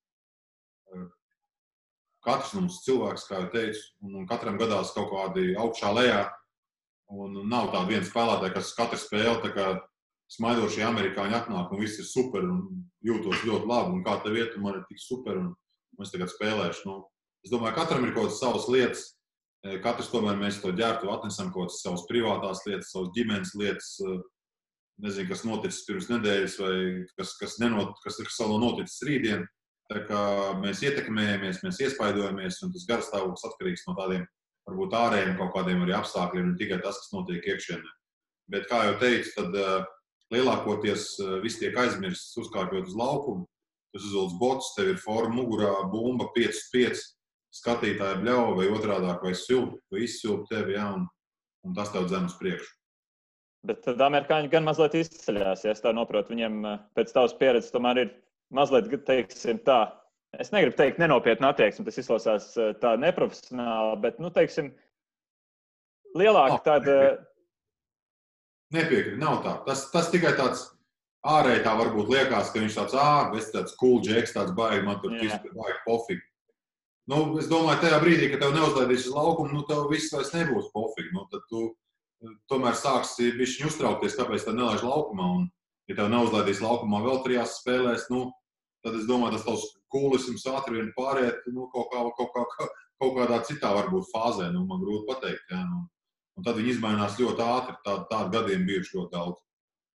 Katrs mums cilvēks, kā jau teicu, un katram gadās kaut kādi augšā lejā. Un nav tāda viena spēlētāja, kas katru spēli, tā kā smaidošie amerikāņi atnāk un viss ir super un jūtos ļoti labi. Un kā tev iet, un man ir tik super un es tagad spēlēšu. Nu, es domāju, katram ir kaut kādas savas lietas. Katrs tomēr mēs to ģērbtu atnesam kaut kādas savas privātās lietas, savas ģimenes lietas. Nezinu, kas noticis pirms nedēļas vai kas, kas, nenot, kas, kas vēl noticis rītdien. Tā kā mēs ietekmējamies, mēs iespaidojamies un tas garastāvoklis atkarīgs no tādiem varbūt ārējiem kaut kādiem arī apstākļiem un tikai tas, kas notiek iekšienē. Bet, kā jau teicu, tad uh, lielākoties uh, viss tiek aizmirsts uzkārtot uz laukumu. Tas uzvilc botus, tev ir forma mugurā, bumba, pieci uz pieci, skatītāji bļauj vai otrādāk vai silp, vai izsilp tevi, ja, un, un tas tev dzem uz priekšu. Bet tad amerikāņi gan mazliet izceļās, ja es tā noprotu, viņiem pēc tavas pieredzes tomēr ir mazliet, teiksim, tā, es negribu teikt nenopietnu attieksmi, tas izklausās tā neprofesionāli, bet, nu, teiksim, lielāka tāda... Nepiekrīt, nav tā. Tas, tas tikai tāds ārēji tā varbūt liekas, ka viņš tāds, ā, es tāds cool džeks, tāds baigi, man tur viss baigi pofīgi. Nu, es domāju, tajā brīdī, ka tev neuzlaidīs uz laukumu, nu, tev viss vairs nebūs pofīgi, nu, tad tu tomēr sāksi bišķiņ uztraukties, kāpēc tev nelaiž laukumā, un ja tev neuzlaidīs laukumā vēl trijās spēlēs, nu, tad es domāju, tas tavs kūlisms ātri vien pāriet, nu, kaut, kā, kaut, kā, kaut kādā citā varbūt fāzē, nu, man grūti pateikt, jā, nu, un tad viņi izmainās ļoti ātri, tā, tādi gadījumi bijuši ļoti daudz.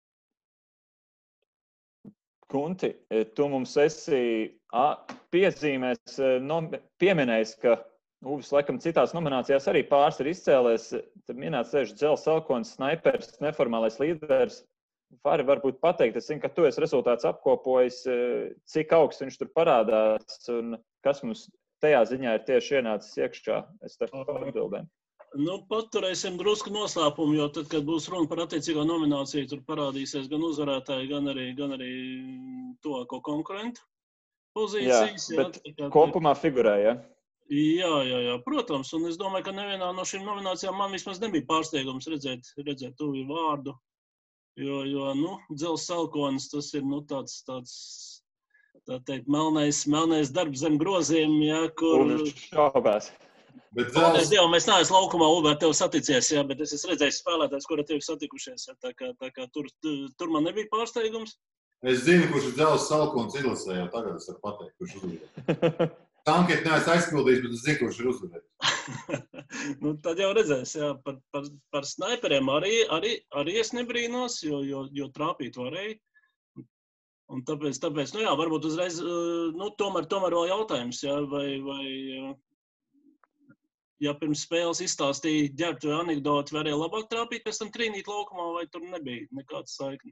Kunti, tu mums esi piezīmēs, no, pieminējis, ka Uvis, laikam, citās nominācijās arī pāris ir izcēlēs. Tad minēts tieši Dzels Salkonis, snaiperis, neformālais līderis. Vari varbūt pateikt, es zinu, ka tu esi rezultāts apkopojis, cik augsts viņš tur parādās un kas mums tajā ziņā ir tieši ienācis iekšā. Es tev atbildēm. Nu, paturēsim drusku noslēpumu, jo tad, kad būs runa par attiecīgo nomināciju, tur parādīsies gan uzvarētāji, gan arī, gan arī tuvāko konkurentu pozīcijas. Jā, bet jā, kopumā figurē, ja? Jā, jā, jā, protams, un es domāju, ka nevienā no šīm nominācijām man vismaz nebija pārsteigums redzēt, redzēt tuvi vārdu, jo, jo, nu, Dzels Salkonis, tas ir, nu, tāds, tāds, tā teikt, melnais, melnais darbs zem groziem, jā, kur... Šaubās. Bet Paldies Dievam, es neesmu laukumā, Uber, tev saticies, jā, bet es esmu redzējis spēlētājs, kura tevi satikušies, jā, tā kā, tā kā tur, tur man nebija pārsteigums. Es zinu, kurš ir Dzels Salkonis izlasē, jau tagad es varu pateikt, kurš uzvarēja. Tankiet neesmu aizpildījis, bet es zinu, kurš ir uzvarējis. Nu, tad jau redzēs, jā, par, par, par snaiperiem arī, arī, arī es nebrīnos, jo, jo, jo trāpīt varēja. Un tāpēc, tāpēc, nu jā, varbūt uzreiz, nu, tomēr, tomēr vēl jautājums, jā, vai, vai, ja pirms spēles izstāstīja ģērbtu anekdoti, varēja labāk trāpīt, pēc tam trīnīt laukumā, vai tur nebija nekāds saikni?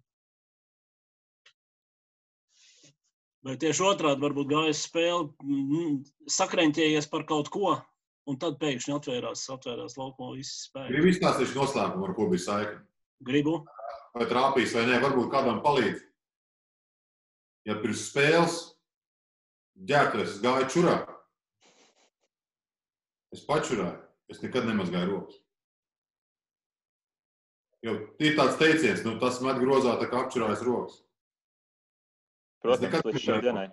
Vai tieši otrādi varbūt gājas spēle, mm, sakreņķējies par kaut ko, un tad pēkšņi atvērās, atvērās laukumā visi spēki. Gribu izstāstīt noslēpumu, ar ko bija saikni. Gribu. Vai trāpīs vai ne, varbūt kādam palīdz. ja pirms spēles ģērbties, es gāju čurā. Es pačurāju, es nekad nemazgāju rokas. Jo ir tāds teiciens, nu tas met grozā, tā kā apčurājas rokas. Protams, līdz šai dienai.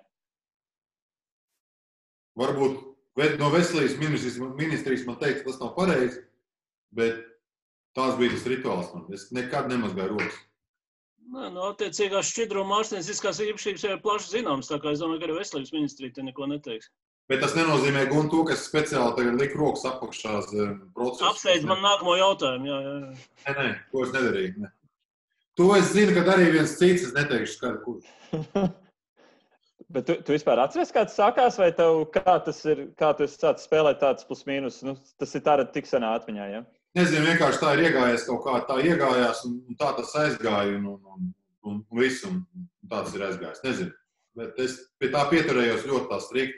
Varbūt no veselības ministrijas, ministrijas man teikt, tas nav pareizi, bet tās bija tas rituāls man. Es nekad nemazgāju rokas. Nē, no attiecīgās šķidruma ārstnieciskās īpašības jau ir plaši zināmas, tā kā es domāju, ka arī veselības ministrija te neko neteiks. Bet tas nenozīmē, Gun, to, ka es speciāli tagad liku rokas apakšās procesus. Apsteidz man nākamo jautājumu, jā, jā. Nē, nē, to es nedarīju. Ne. To es zinu, ka darīja viens cits, es neteikšu skaidru, kurš. Bet tu, tu vispār atceries, kā tas sākās, vai tev, kā tas ir, kā tu esi sācis spēlēt tāds plus mīnus? Nu, tas ir tā tik senā atmiņā, ja? Nezinu, vienkārši tā ir iegājies kaut kā, tā iegājās un, un tā tas aizgāja un, un, un, un viss, un, un tā tas ir aizgājis. Nezinu, bet es pie tā pieturējos ļoti tā strikt.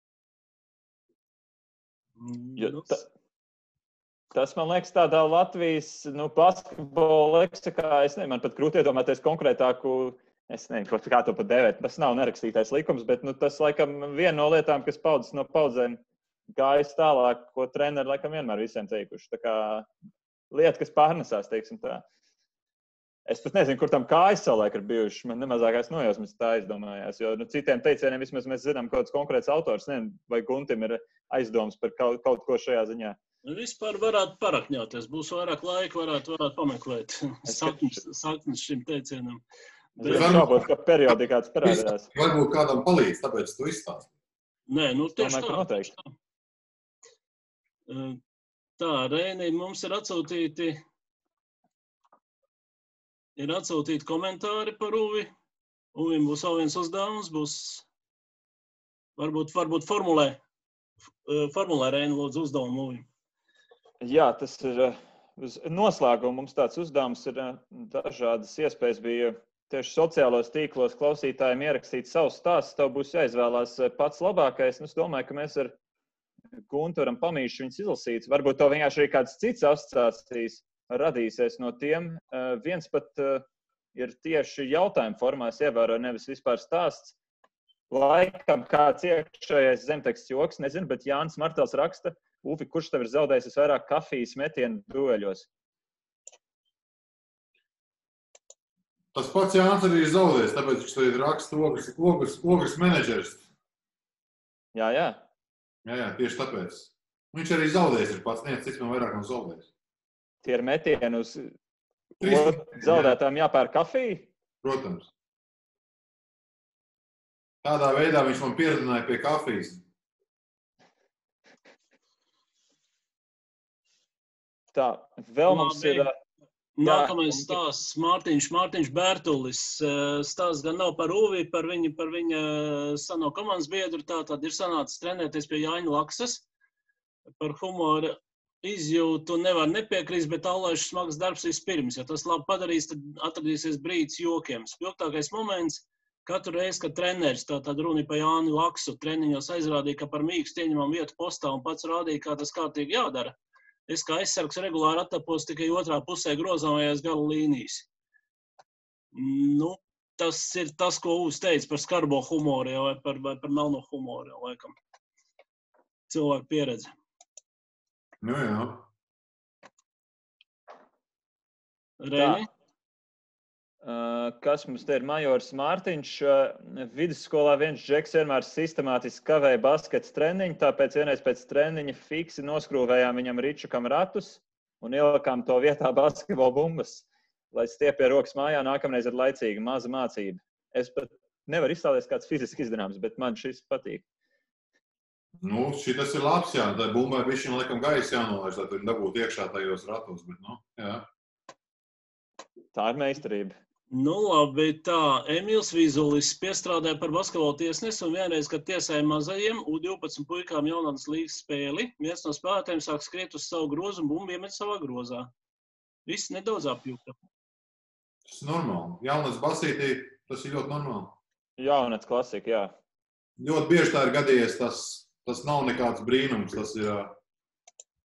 Jo, ta, tas, man liekas, tādā Latvijas nu, basketbola leksikā, es nezinu, man pat grūti iedomāties konkrētāku, es nezinu, kā to pat dēvēt, tas nav nerakstītais likums, bet nu, tas, laikam, viena no lietām, kas paudzes no paudzēm gājas tālāk, ko treneri, laikam, vienmēr visiem teikuši. Tā kā lieta, kas pārnesās, teiksim tā. Es pat nezinu, kur tam kājas savulaik ir bijuši. Man nemazākais nojausmas tā aizdomājās, jo nu, citiem teicieniem vismaz mēs zinām kaut kāds konkrēts autors, ne, vai Guntim ir aizdoms par kaut, kaut ko šajā ziņā. Vispār varētu parakņoties, būs vairāk laika, varētu, varētu pameklēt saknes, saknes šim teicienam. Bet es šaubos, ka periodikāts parādās. Varbūt kādam palīdz, tāpēc tu izstāsti. Nē, nu tieši Domāju, tā. Noteikti. Tā, Reini, mums ir atsūtīti Ir atsūtīti komentāri par Uvi. Uvim būs vēl viens uzdevums, būs varbūt, varbūt formulē, formulē Reini lūdzu uzdevumu Uvim. Jā, tas ir uz noslēgumu. Mums tāds uzdevums ir dažādas iespējas bija tieši sociālos tīklos klausītājiem ierakstīt savus stāstus. Tev būs jāizvēlās pats labākais. Es domāju, ka mēs ar Guntu varam pamīši viņus izlasīt. Varbūt tev vienkārši arī kāds cits asociācijas radīsies no tiem. Viens pat ir tieši jautājumu formā, es ievēroju, nevis vispār stāsts. Laikam kāds iekšējais zemteksts joks, nezinu, bet Jānis Martels raksta, Uvi, kurš tev ir zaudējis visvairāk kafijas metienu dueļos? Tas pats Jānis arī ir zaudējis, tāpēc viņš to ir raksta ogres, ogres, ogres menedžers. Jā, jā. Jā, jā, tieši tāpēc. Viņš arī zaudējis ir pats, neviens cits man vairāk nav zaudējis. Tie ir metieni uz zaudētājiem jāpērk kafiju? Protams. Tādā veidā viņš man pierunāja pie kafijas. Tā, vēl mums ir... Nākamais stāsts Mārtiņš, Mārtiņš Bērtulis. Stāsts gan nav par Uvi, par viņa, par viņa sano komandas biedru. Tātad ir sanācis trenēties pie Jāņa Laksas. Par humora izjūtu nevar nepiekrist, bet allaišu smags darbs vispirms. Ja tas labi padarīs, tad atradīsies brīdis jokiem. Spilgtākais moments katru reizi, kad treneris, tātad runa pa Jāni Laksu, treniņos aizrādīja, ka par mīkstu ieņemam vietu postā un pats rādīja, kā tas kārtīgi jādara. Es kā aizsargs regulāri attapos tikai otrā pusē grozāmajās gala līnijas. Nu, tas ir tas, ko Uvs teica par skarbo humoru, vai par, vai par melno humoru, jau, laikam. Cilvēku pieredze. Nu, jā. Reini? Kas mums te ir majors Mārtiņš? Vidusskolā viens džeks vienmēr sistemātiski kavēja baskets treniņu, tāpēc vienreiz pēc treniņa fiksi noskrūvējām viņam ričukam ratus un ielikām to vietā basketbola bumbas, lai stiepja rokas mājā, nākamreiz ir laicīga, maza mācība. Es pat nevaru izstāties kāds fiziski izdarāms, bet man šis patīk. Nu, šitas ir labs, jā. Tā bumbai bišķiņ laikam gaisa jānolaiž, lai tur nebūtu iekšā tajos ratos, bet, nu, jā. Tā ir meistarība. Nu, labi, tā. Emīls Vīzulis piestrādāja par basketbola tiesnesi un vienreiz, kad tiesāja mazajiem U divpadsmit puikām jaunatnes līgas spēli, viens no spēlētājiem sāk skriet uz savu grozu un bumbu iemet savā grozā. Viss nedaudz apjūta. Tas ir normāli. Jaunatnes basītī, tas ir ļoti normāli. Jaunatnes klasika, jā. Ļoti bieži tā ir gadījies, tas, tas nav nekāds brīnums, tas ir...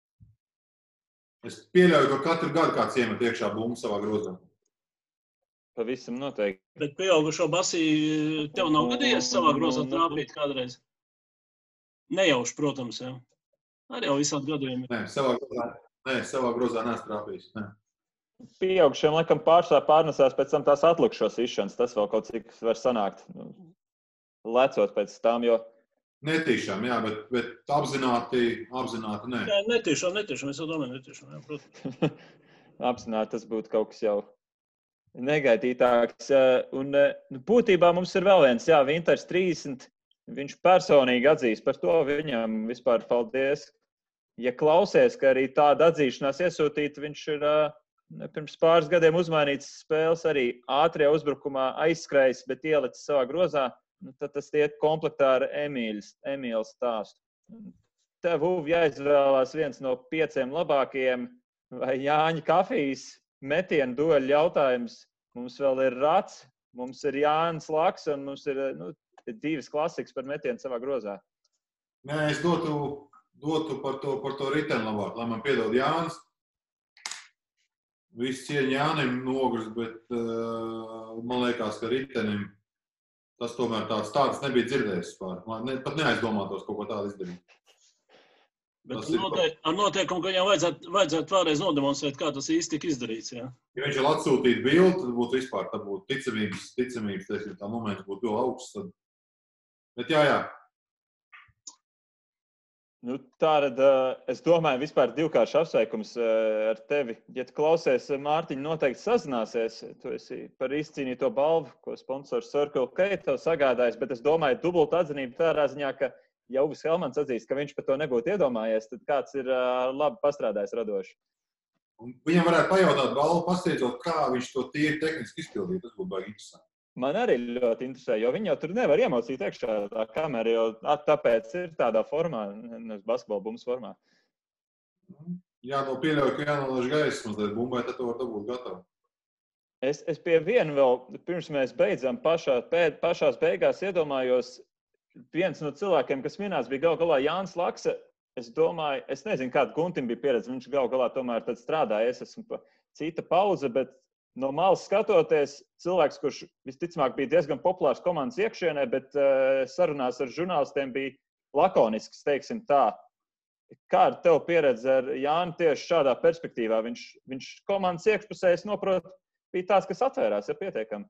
Es pieļauju, ka katru gadu kāds iemet iekšā bumbu savā grozā. pavisam noteikti. Bet pieaugušo basī tev nav gadījies savā grozā trāpīt kādreiz? Nejauši, protams, jā. Arī jau visādi gadījumi. Nē, savā grozā, nē, savā grozā neesmu trāpījis. Nē. Pieaugušiem laikam pārsvarā pārnesās pēc tam tās atlikušos izšanas. Tas vēl kaut cik var sanākt, lecot pēc tām, jo... Netīšām, jā, bet, bet apzināti, apzināti nē. Jā, netīšām, netīšām, es jau domāju, netīšām, jā, protams. Apzināti tas būtu kaut kas jau negaidītāks. Un būtībā mums ir vēl viens, jā, Vinters trīsdesmit. Viņš personīgi atzīst par to, viņam vispār paldies. Ja klausies, ka arī tāda atzīšanās iesūtīta, viņš ir pirms pāris gadiem uzmainīts spēles arī ātrijā uzbrukumā aizskrējis, bet ielicis savā grozā, nu, tad tas iet komplektā ar Emīļas, Emīļas stāstu. Tev jāizvēlās viens no pieciem labākajiem vai Jāņa kafijas metienu dueļu jautājums. Mums vēl ir Rats, mums ir Jānis Laks un mums ir nu, divas klasikas par metienu savā grozā. Nē, es dotu, dotu par to, par to riteni labāk, lai man piedod Jānis. Viss cieņa Jānim nogurs, bet uh, man liekas, ka ritenim tas tomēr tāds, tāds nebija dzirdējis pār. Man ne, pat neaizdomātos kaut ko tādu izdarīt. Bet noteik, ar noteikumu, ka viņam vajadzētu, vajadzētu vēlreiz nodemonstrēt, kā tas īsti tika izdarīts, jā? Ja viņš vēl atsūtītu bildi, tad būtu vispār, tad būtu ticamības, ticamības, teiksim, tā moments būtu ļoti augsts. Tad... Bet jā, jā. Nu, tātad, es domāju, vispār divkārši apsveikums ar tevi. Ja tu klausies, Mārtiņa noteikti sazināsies. Tu esi par izcīnīto balvu, ko sponsors Circle K tev sagādājis, bet es domāju, dubulta atzinība tādā ziņā, ka ja Uvis Helmans atzīst, ka viņš par to nebūtu iedomājies, tad kāds ir labi pastrādājis radoši. Un viņam varētu pajautāt balvu, pastiedzot, kā viņš to tīri tehniski izpildīja. Tas būtu baigi interesanti. Man arī ļoti interesē, jo viņi jau tur nevar iemocīt iekšā tā kamera, jo tāpēc ir tādā formā, nevis basketbola bumbas formā. Jā, no pieļauju, ka jānolaiž gaisa mazliet bumbai, tad to var dabūt gatavu. Es, es pie vienu vēl, pirms mēs beidzam pašā, pēd, pašās beigās iedomājos, viens no cilvēkiem, kas minēts, bija gal galā Jānis Lakse. Es domāju, es nezinu, kāda Guntim bija pieredze, viņš gal galā tomēr tad strādāja, es esmu pa cita pauze, bet no malas skatoties, cilvēks, kurš visticamāk bija diezgan populārs komandas iekšienē, bet uh, sarunās ar žurnālistiem bija lakonisks, teiksim tā. Kāda tev pieredze ar Jāni tieši šādā perspektīvā? Viņš, viņš komandas iekšpusēs, noprot, bija tāds, kas atvērās, ja pietiekami.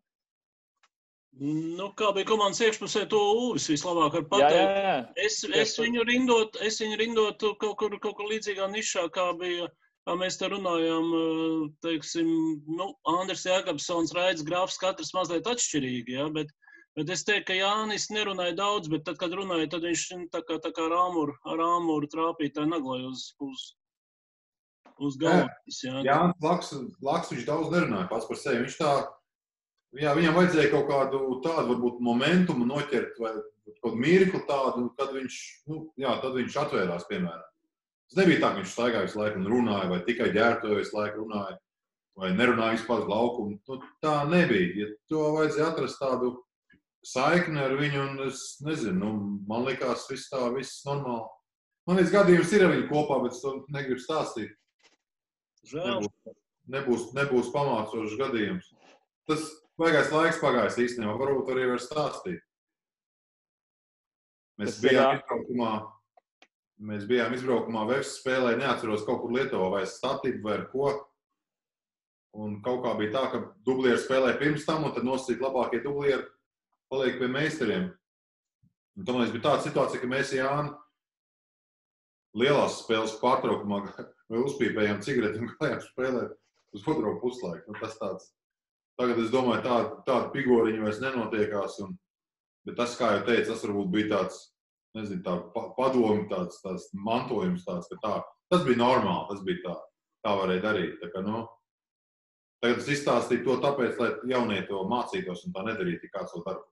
Nu, kā bija komandas iekšpusē, to Uvis vislabāk var pateikt. Jā, jā, jā. Es, es viņu rindot, es viņu rindotu kaut kur, kaut kur līdzīgā nišā, kā bija, kā mēs te runājām, teiksim, nu, Andris Jākapsons, Raidis Grāfs, katrs mazliet atšķirīgi, ja, bet, bet es teiktu, ka Jānis nerunāja daudz, bet tad, kad runāja, tad viņš tā kā, tā kā ar āmuru, ar āmuru trāpītāju naglai uz, uz, uz galvas, jā. Jānis Laks, Laks, viņš daudz nerunāja pats par sevi, viņš tā, jā, viņam vajadzēja kaut kādu tādu, varbūt, momentumu noķert vai kaut mirkli tādu, kad viņš, nu, jā, tad viņš atvērās, piemēram. Tas nebija tā, ka viņš staigāja visu laiku un runāja, vai tikai ģērbtoja visu laiku runāja, vai nerunāja vispār uz laukumu. Nu, tā nebija. Ja to vajadzēja atrast tādu saikni ar viņu, un es nezinu, nu, man likās viss tā, viss normāli. Man liekas, gadījums ir ar viņu kopā, bet es to negribu stāstīt. Nebūs, nebūs, nebūs pamācošs gadījums. Tas baigais laiks pagājis īstenībā, varbūt arī var stāstīt. Mēs Tas bijām ir, izbraukumā. Mēs bijām izbraukumā Vefs spēlē, neatceros kaut kur Lietuvā vai statību vai ar ko. Un kaut kā bija tā, ka dublieri spēlē pirms tam, un tad nosacīt labākie dublieri paliek pie meistariem. Un tomēr bija tāda situācija, ka mēs Jāni lielās spēles pārtraukumā vai uzpīpējām cigareti un gājām spēlēt uz otro puslaiku. Nu, tas tāds. Tagad es domāju, tāda, tāda pigoriņa vairs nenotiekās. Un, bet tas, kā jau teicu, tas varbūt bija tāds, nezinu, tā padomi, tāds, tāds mantojums tāds, ka tā, tas bija normāli, tas bija tā, tā varēja darīt. Tā kā, nu, tagad es izstāstīju to tāpēc, lai jaunie to mācītos un tā nedarītu, ja kāds to dara.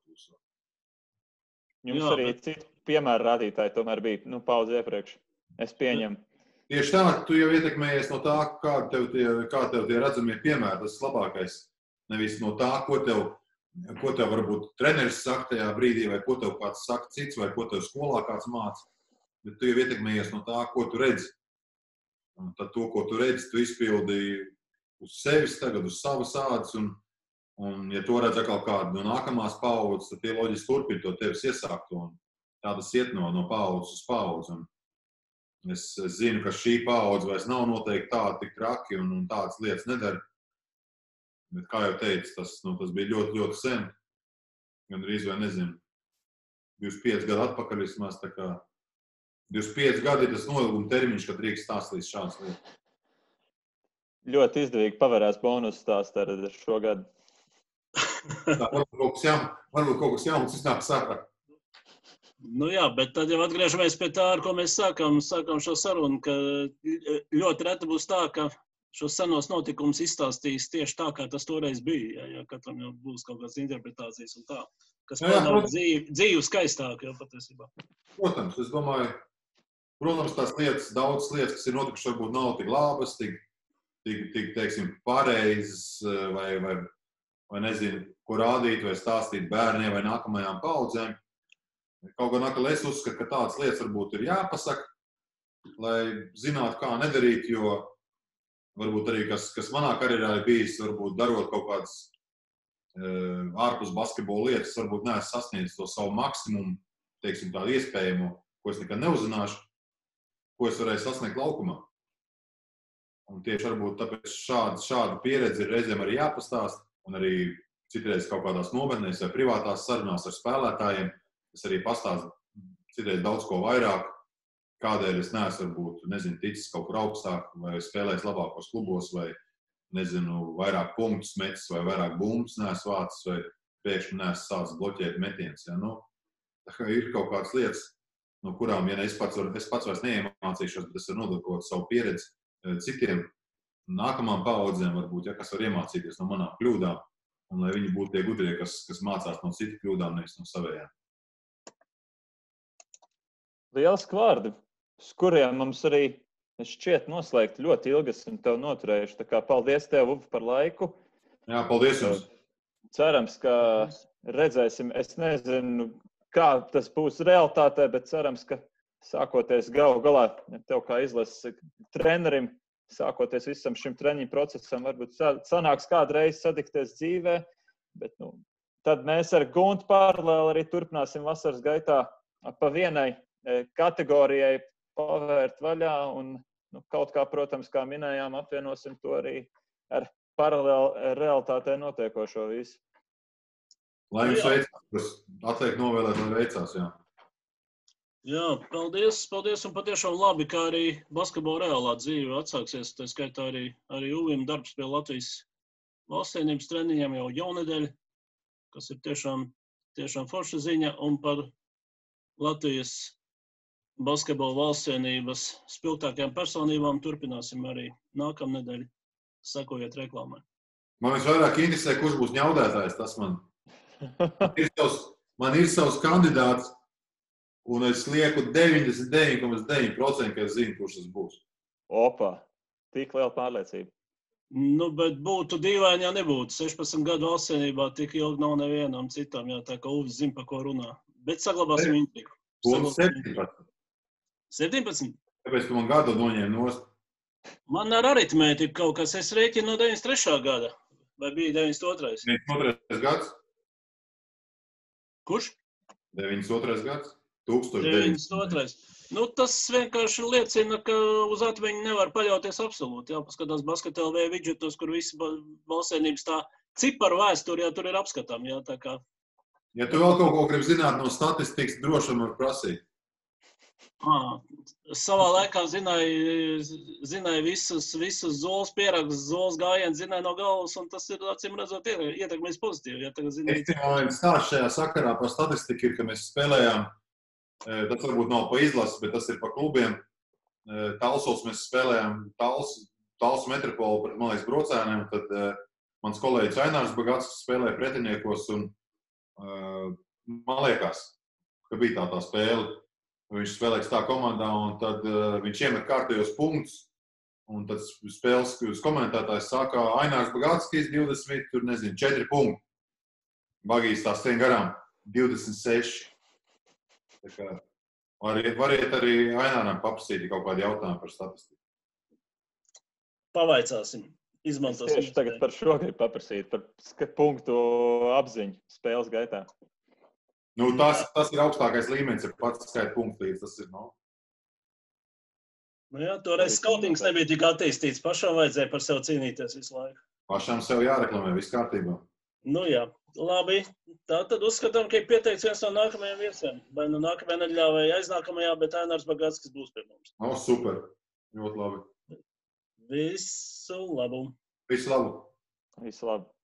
Jums Jā, arī bet... citu piemēru rādītāji tomēr bija, nu, paudze iepriekš. Es pieņemu. Tieši tā, tu jau ietekmējies no tā, kā tev tie, kā tev tie redzamie piemēri, tas labākais. Nevis no tā, ko tev, ko tev varbūt treneris saka tajā brīdī, vai ko tev kāds saka cits, vai ko tev skolā kāds māca. Bet tu jau ietekmējies no tā, ko tu redzi. Un tad to, ko tu redzi, tu izpildīji uz sevis tagad, uz savas ādas. Un, Un, ja to redz atkal kādu no nākamās paaudzes, tad tie loģiski turpina to tevis iesākt. Un tā tas iet no, no paaudzes uz paudzi. Un es, es zinu, ka šī paudze vairs nav noteikti tāda tik traki un, un tādas lietas nedara. Bet, kā jau teicu, tas, nu, tas bija ļoti, ļoti sen. Gan arī, vai nezinu, divdesmit pieci gadu atpakaļ vismaz. Tā kā divdesmit pieci gadi ir tas noilguma termiņš, kad drīkst stāstīt šādas lietas. Ļoti izdevīgi pavērās bonus stāst ar šo gadu. Tā, varbūt kaut kas jauns, varbūt kaut kas jauns iznāks ārā. Nu jā, bet tad jau atgriežamies pie tā, ar ko mēs sākām, sākām šo sarunu, ka ļoti reti būs tā, ka šos senos notikumus izstāstīs tieši tā, kā tas toreiz bija. Ja, ja katram jau būs kaut kādas interpretācijas un tā, kas panāk dzīvi, dzīvi skaistāk jau patiesībā. Protams, es domāju, protams, tās lietas, daudz lietas, kas ir notikušas, varbūt nav tik labas, tik, tik, tik teiksim, pareizas vai, vai vai nezinu, ko rādīt vai stāstīt bērniem vai nākamajām paudzēm. Kaut gan atkal es uzskatu, ka tādas lietas varbūt ir jāpasaka, lai zinātu, kā nedarīt, jo varbūt arī, kas, kas manā karjerā ir bijis, varbūt darot kaut kādas e, ārpus basketbola lietas, varbūt neesmu sasniedzis to savu maksimumu, teiksim, tādu iespējamo, ko es nekad neuzzināšu, ko es varēju sasniegt laukumā. Un tieši varbūt tāpēc šāda, šāda pieredze ir reizēm arī jāpastāst. Un arī citreiz kaut kādās nometnēs vai privātās sarunās ar spēlētājiem. Es arī pastāstu citreiz daudz ko vairāk, kādēļ es neesmu varbūt, nezinu, ticis kaut kur augstāk vai spēlējis labākos klubos vai, nezinu, vairāk punktus metis vai vairāk bumbas neesmu vācis vai pēkšņi neesmu sācis bloķēt metienus. Ja? Nu, ir kaut kādas lietas, no kurām, ja ne es pats, var, es pats vairs neiemācīšos, bet es varu nodokot savu pieredzi citiem. Nākamām paaudzēm varbūt, ja, kas var iemācīties no manām kļūdām, un lai viņi būtu tie gudrie, kas, kas mācās no citu kļūdām, nevis no savējām. Lieliski vārdi, uz kuriem mums arī šķiet noslēgt ļoti ilgi esam tev noturējuši. Tā kā paldies tev, Uvi, par laiku. Jā, paldies jums. Cerams, ka redzēsim, es nezinu, kā tas būs realitātē, bet cerams, ka sākoties galu galā tev kā izlases trenerim, sākoties visam šim treniņu procesam, varbūt sanāks kādreiz satikties dzīvē, bet nu, tad mēs ar Guntu paralēli arī turpināsim vasaras gaitā pa vienai kategorijai pavērt vaļā un nu, kaut kā, protams, kā minējām, apvienosim to arī ar paralēli realitātē notiekošo visu. Lai jums veicās, atliek novēlēt, lai veicās, jā. Jā, paldies, paldies un patiešām labi, kā arī basketbola reālā dzīve atsāksies. Tā skaitā arī, arī Uvim darbs pie Latvijas valstsienības treniņiem jau jaunedēļ, kas ir tiešām, tiešām forša ziņa. Un par Latvijas basketbola valstsienības spilgtākajām personībām turpināsim arī nākamnedēļ, sekojiet reklāmai. Man visvairāk interesē, kurš būs ņaudētājs, tas man. Man ir savs, man ir savs kandidāts. Un es lieku deviņdesmit deviņi komats deviņi procenti, ka es zinu, kurš tas būs. Opa, tik liela pārliecība. Nu, bet būtu dīvaini, ja nebūtu. sešpadsmit gadu valstsienībā tik ilgi nav nevienam citam, jā, tā kā Uvis zina, pa ko runā. Bet saglabāsim intrigu. Būtu septiņpadsmit. septiņpadsmit? Kāpēc tu man gadu noņēmi nost? Man ar aritmētiku kaut kas, es rēķinu no deviņdesmit trešā gada. Vai bija deviņdesmit otrais? deviņdesmit otrais gads? Kurš? deviņdesmit otrais gads? deviņdesmit otrais. Nu, tas vienkārši liecina, ka uz atmiņu nevar paļauties absolūti. Jā, paskatās Basket L V widgetos, kur visi valstsienības tā ciparu vēsturi, jā, tur ir apskatām, jā, tā kā. Ja tu vēl kaut ko grib zināt no statistikas, droši var prasīt. À, savā laikā zināja, zināja visus, visus zoles pierakstus, zoles gājienus, zināja no galvas, un tas ir, acīm redzot, ietekmēs pozitīvi. Ja, tagad zināja... Es stāstu šajā sakarā par statistiku ir, ka mēs spēlējām, tas varbūt nav pa izlases, bet tas ir pa klubiem. Talsos mēs spēlējām Tals, Tals metropolu pret, man liekas, Brocēniem, tad mans kolēģis Ainārs Bagats spēlēja pretiniekos, un man liekas, ka bija tā tā spēle. Viņš spēlēks tā komandā, un tad uh, viņš iemet kārtējos punktus. Un tad spēles komentētājs sākā Ainārs Bagatskis divdesmit, tur nezinu, četri punkti. Bagīs tās tien garām divdesmit seši. Tā kā variet, variet arī Aināram paprasīt kaut kādu jautājumu par statistiku. Pavaicāsim. izmantos. Tieši tagad par šo gribu paprasīt, par punktu apziņu spēles gaitā. Nu, tas, tas ir augstākais līmenis, ir pats skaita punktu līdz tas ir, no? Nu jā, toreiz skautings nebija tik attīstīts, pašam vajadzēja par sevi cīnīties visu laiku. Pašām sev jāreklamē, viss kārtībā. Nu jā, labi. Tā tad uzskatām, ka ir pieteikts viens no nākamajiem viesiem. Vai nu nākamajā nedēļā vai aiznākamajā, bet Ainārs Bagātskis būs pie mums. O, super. Ļoti labi. Visu labu. Visu labu. Visu labu.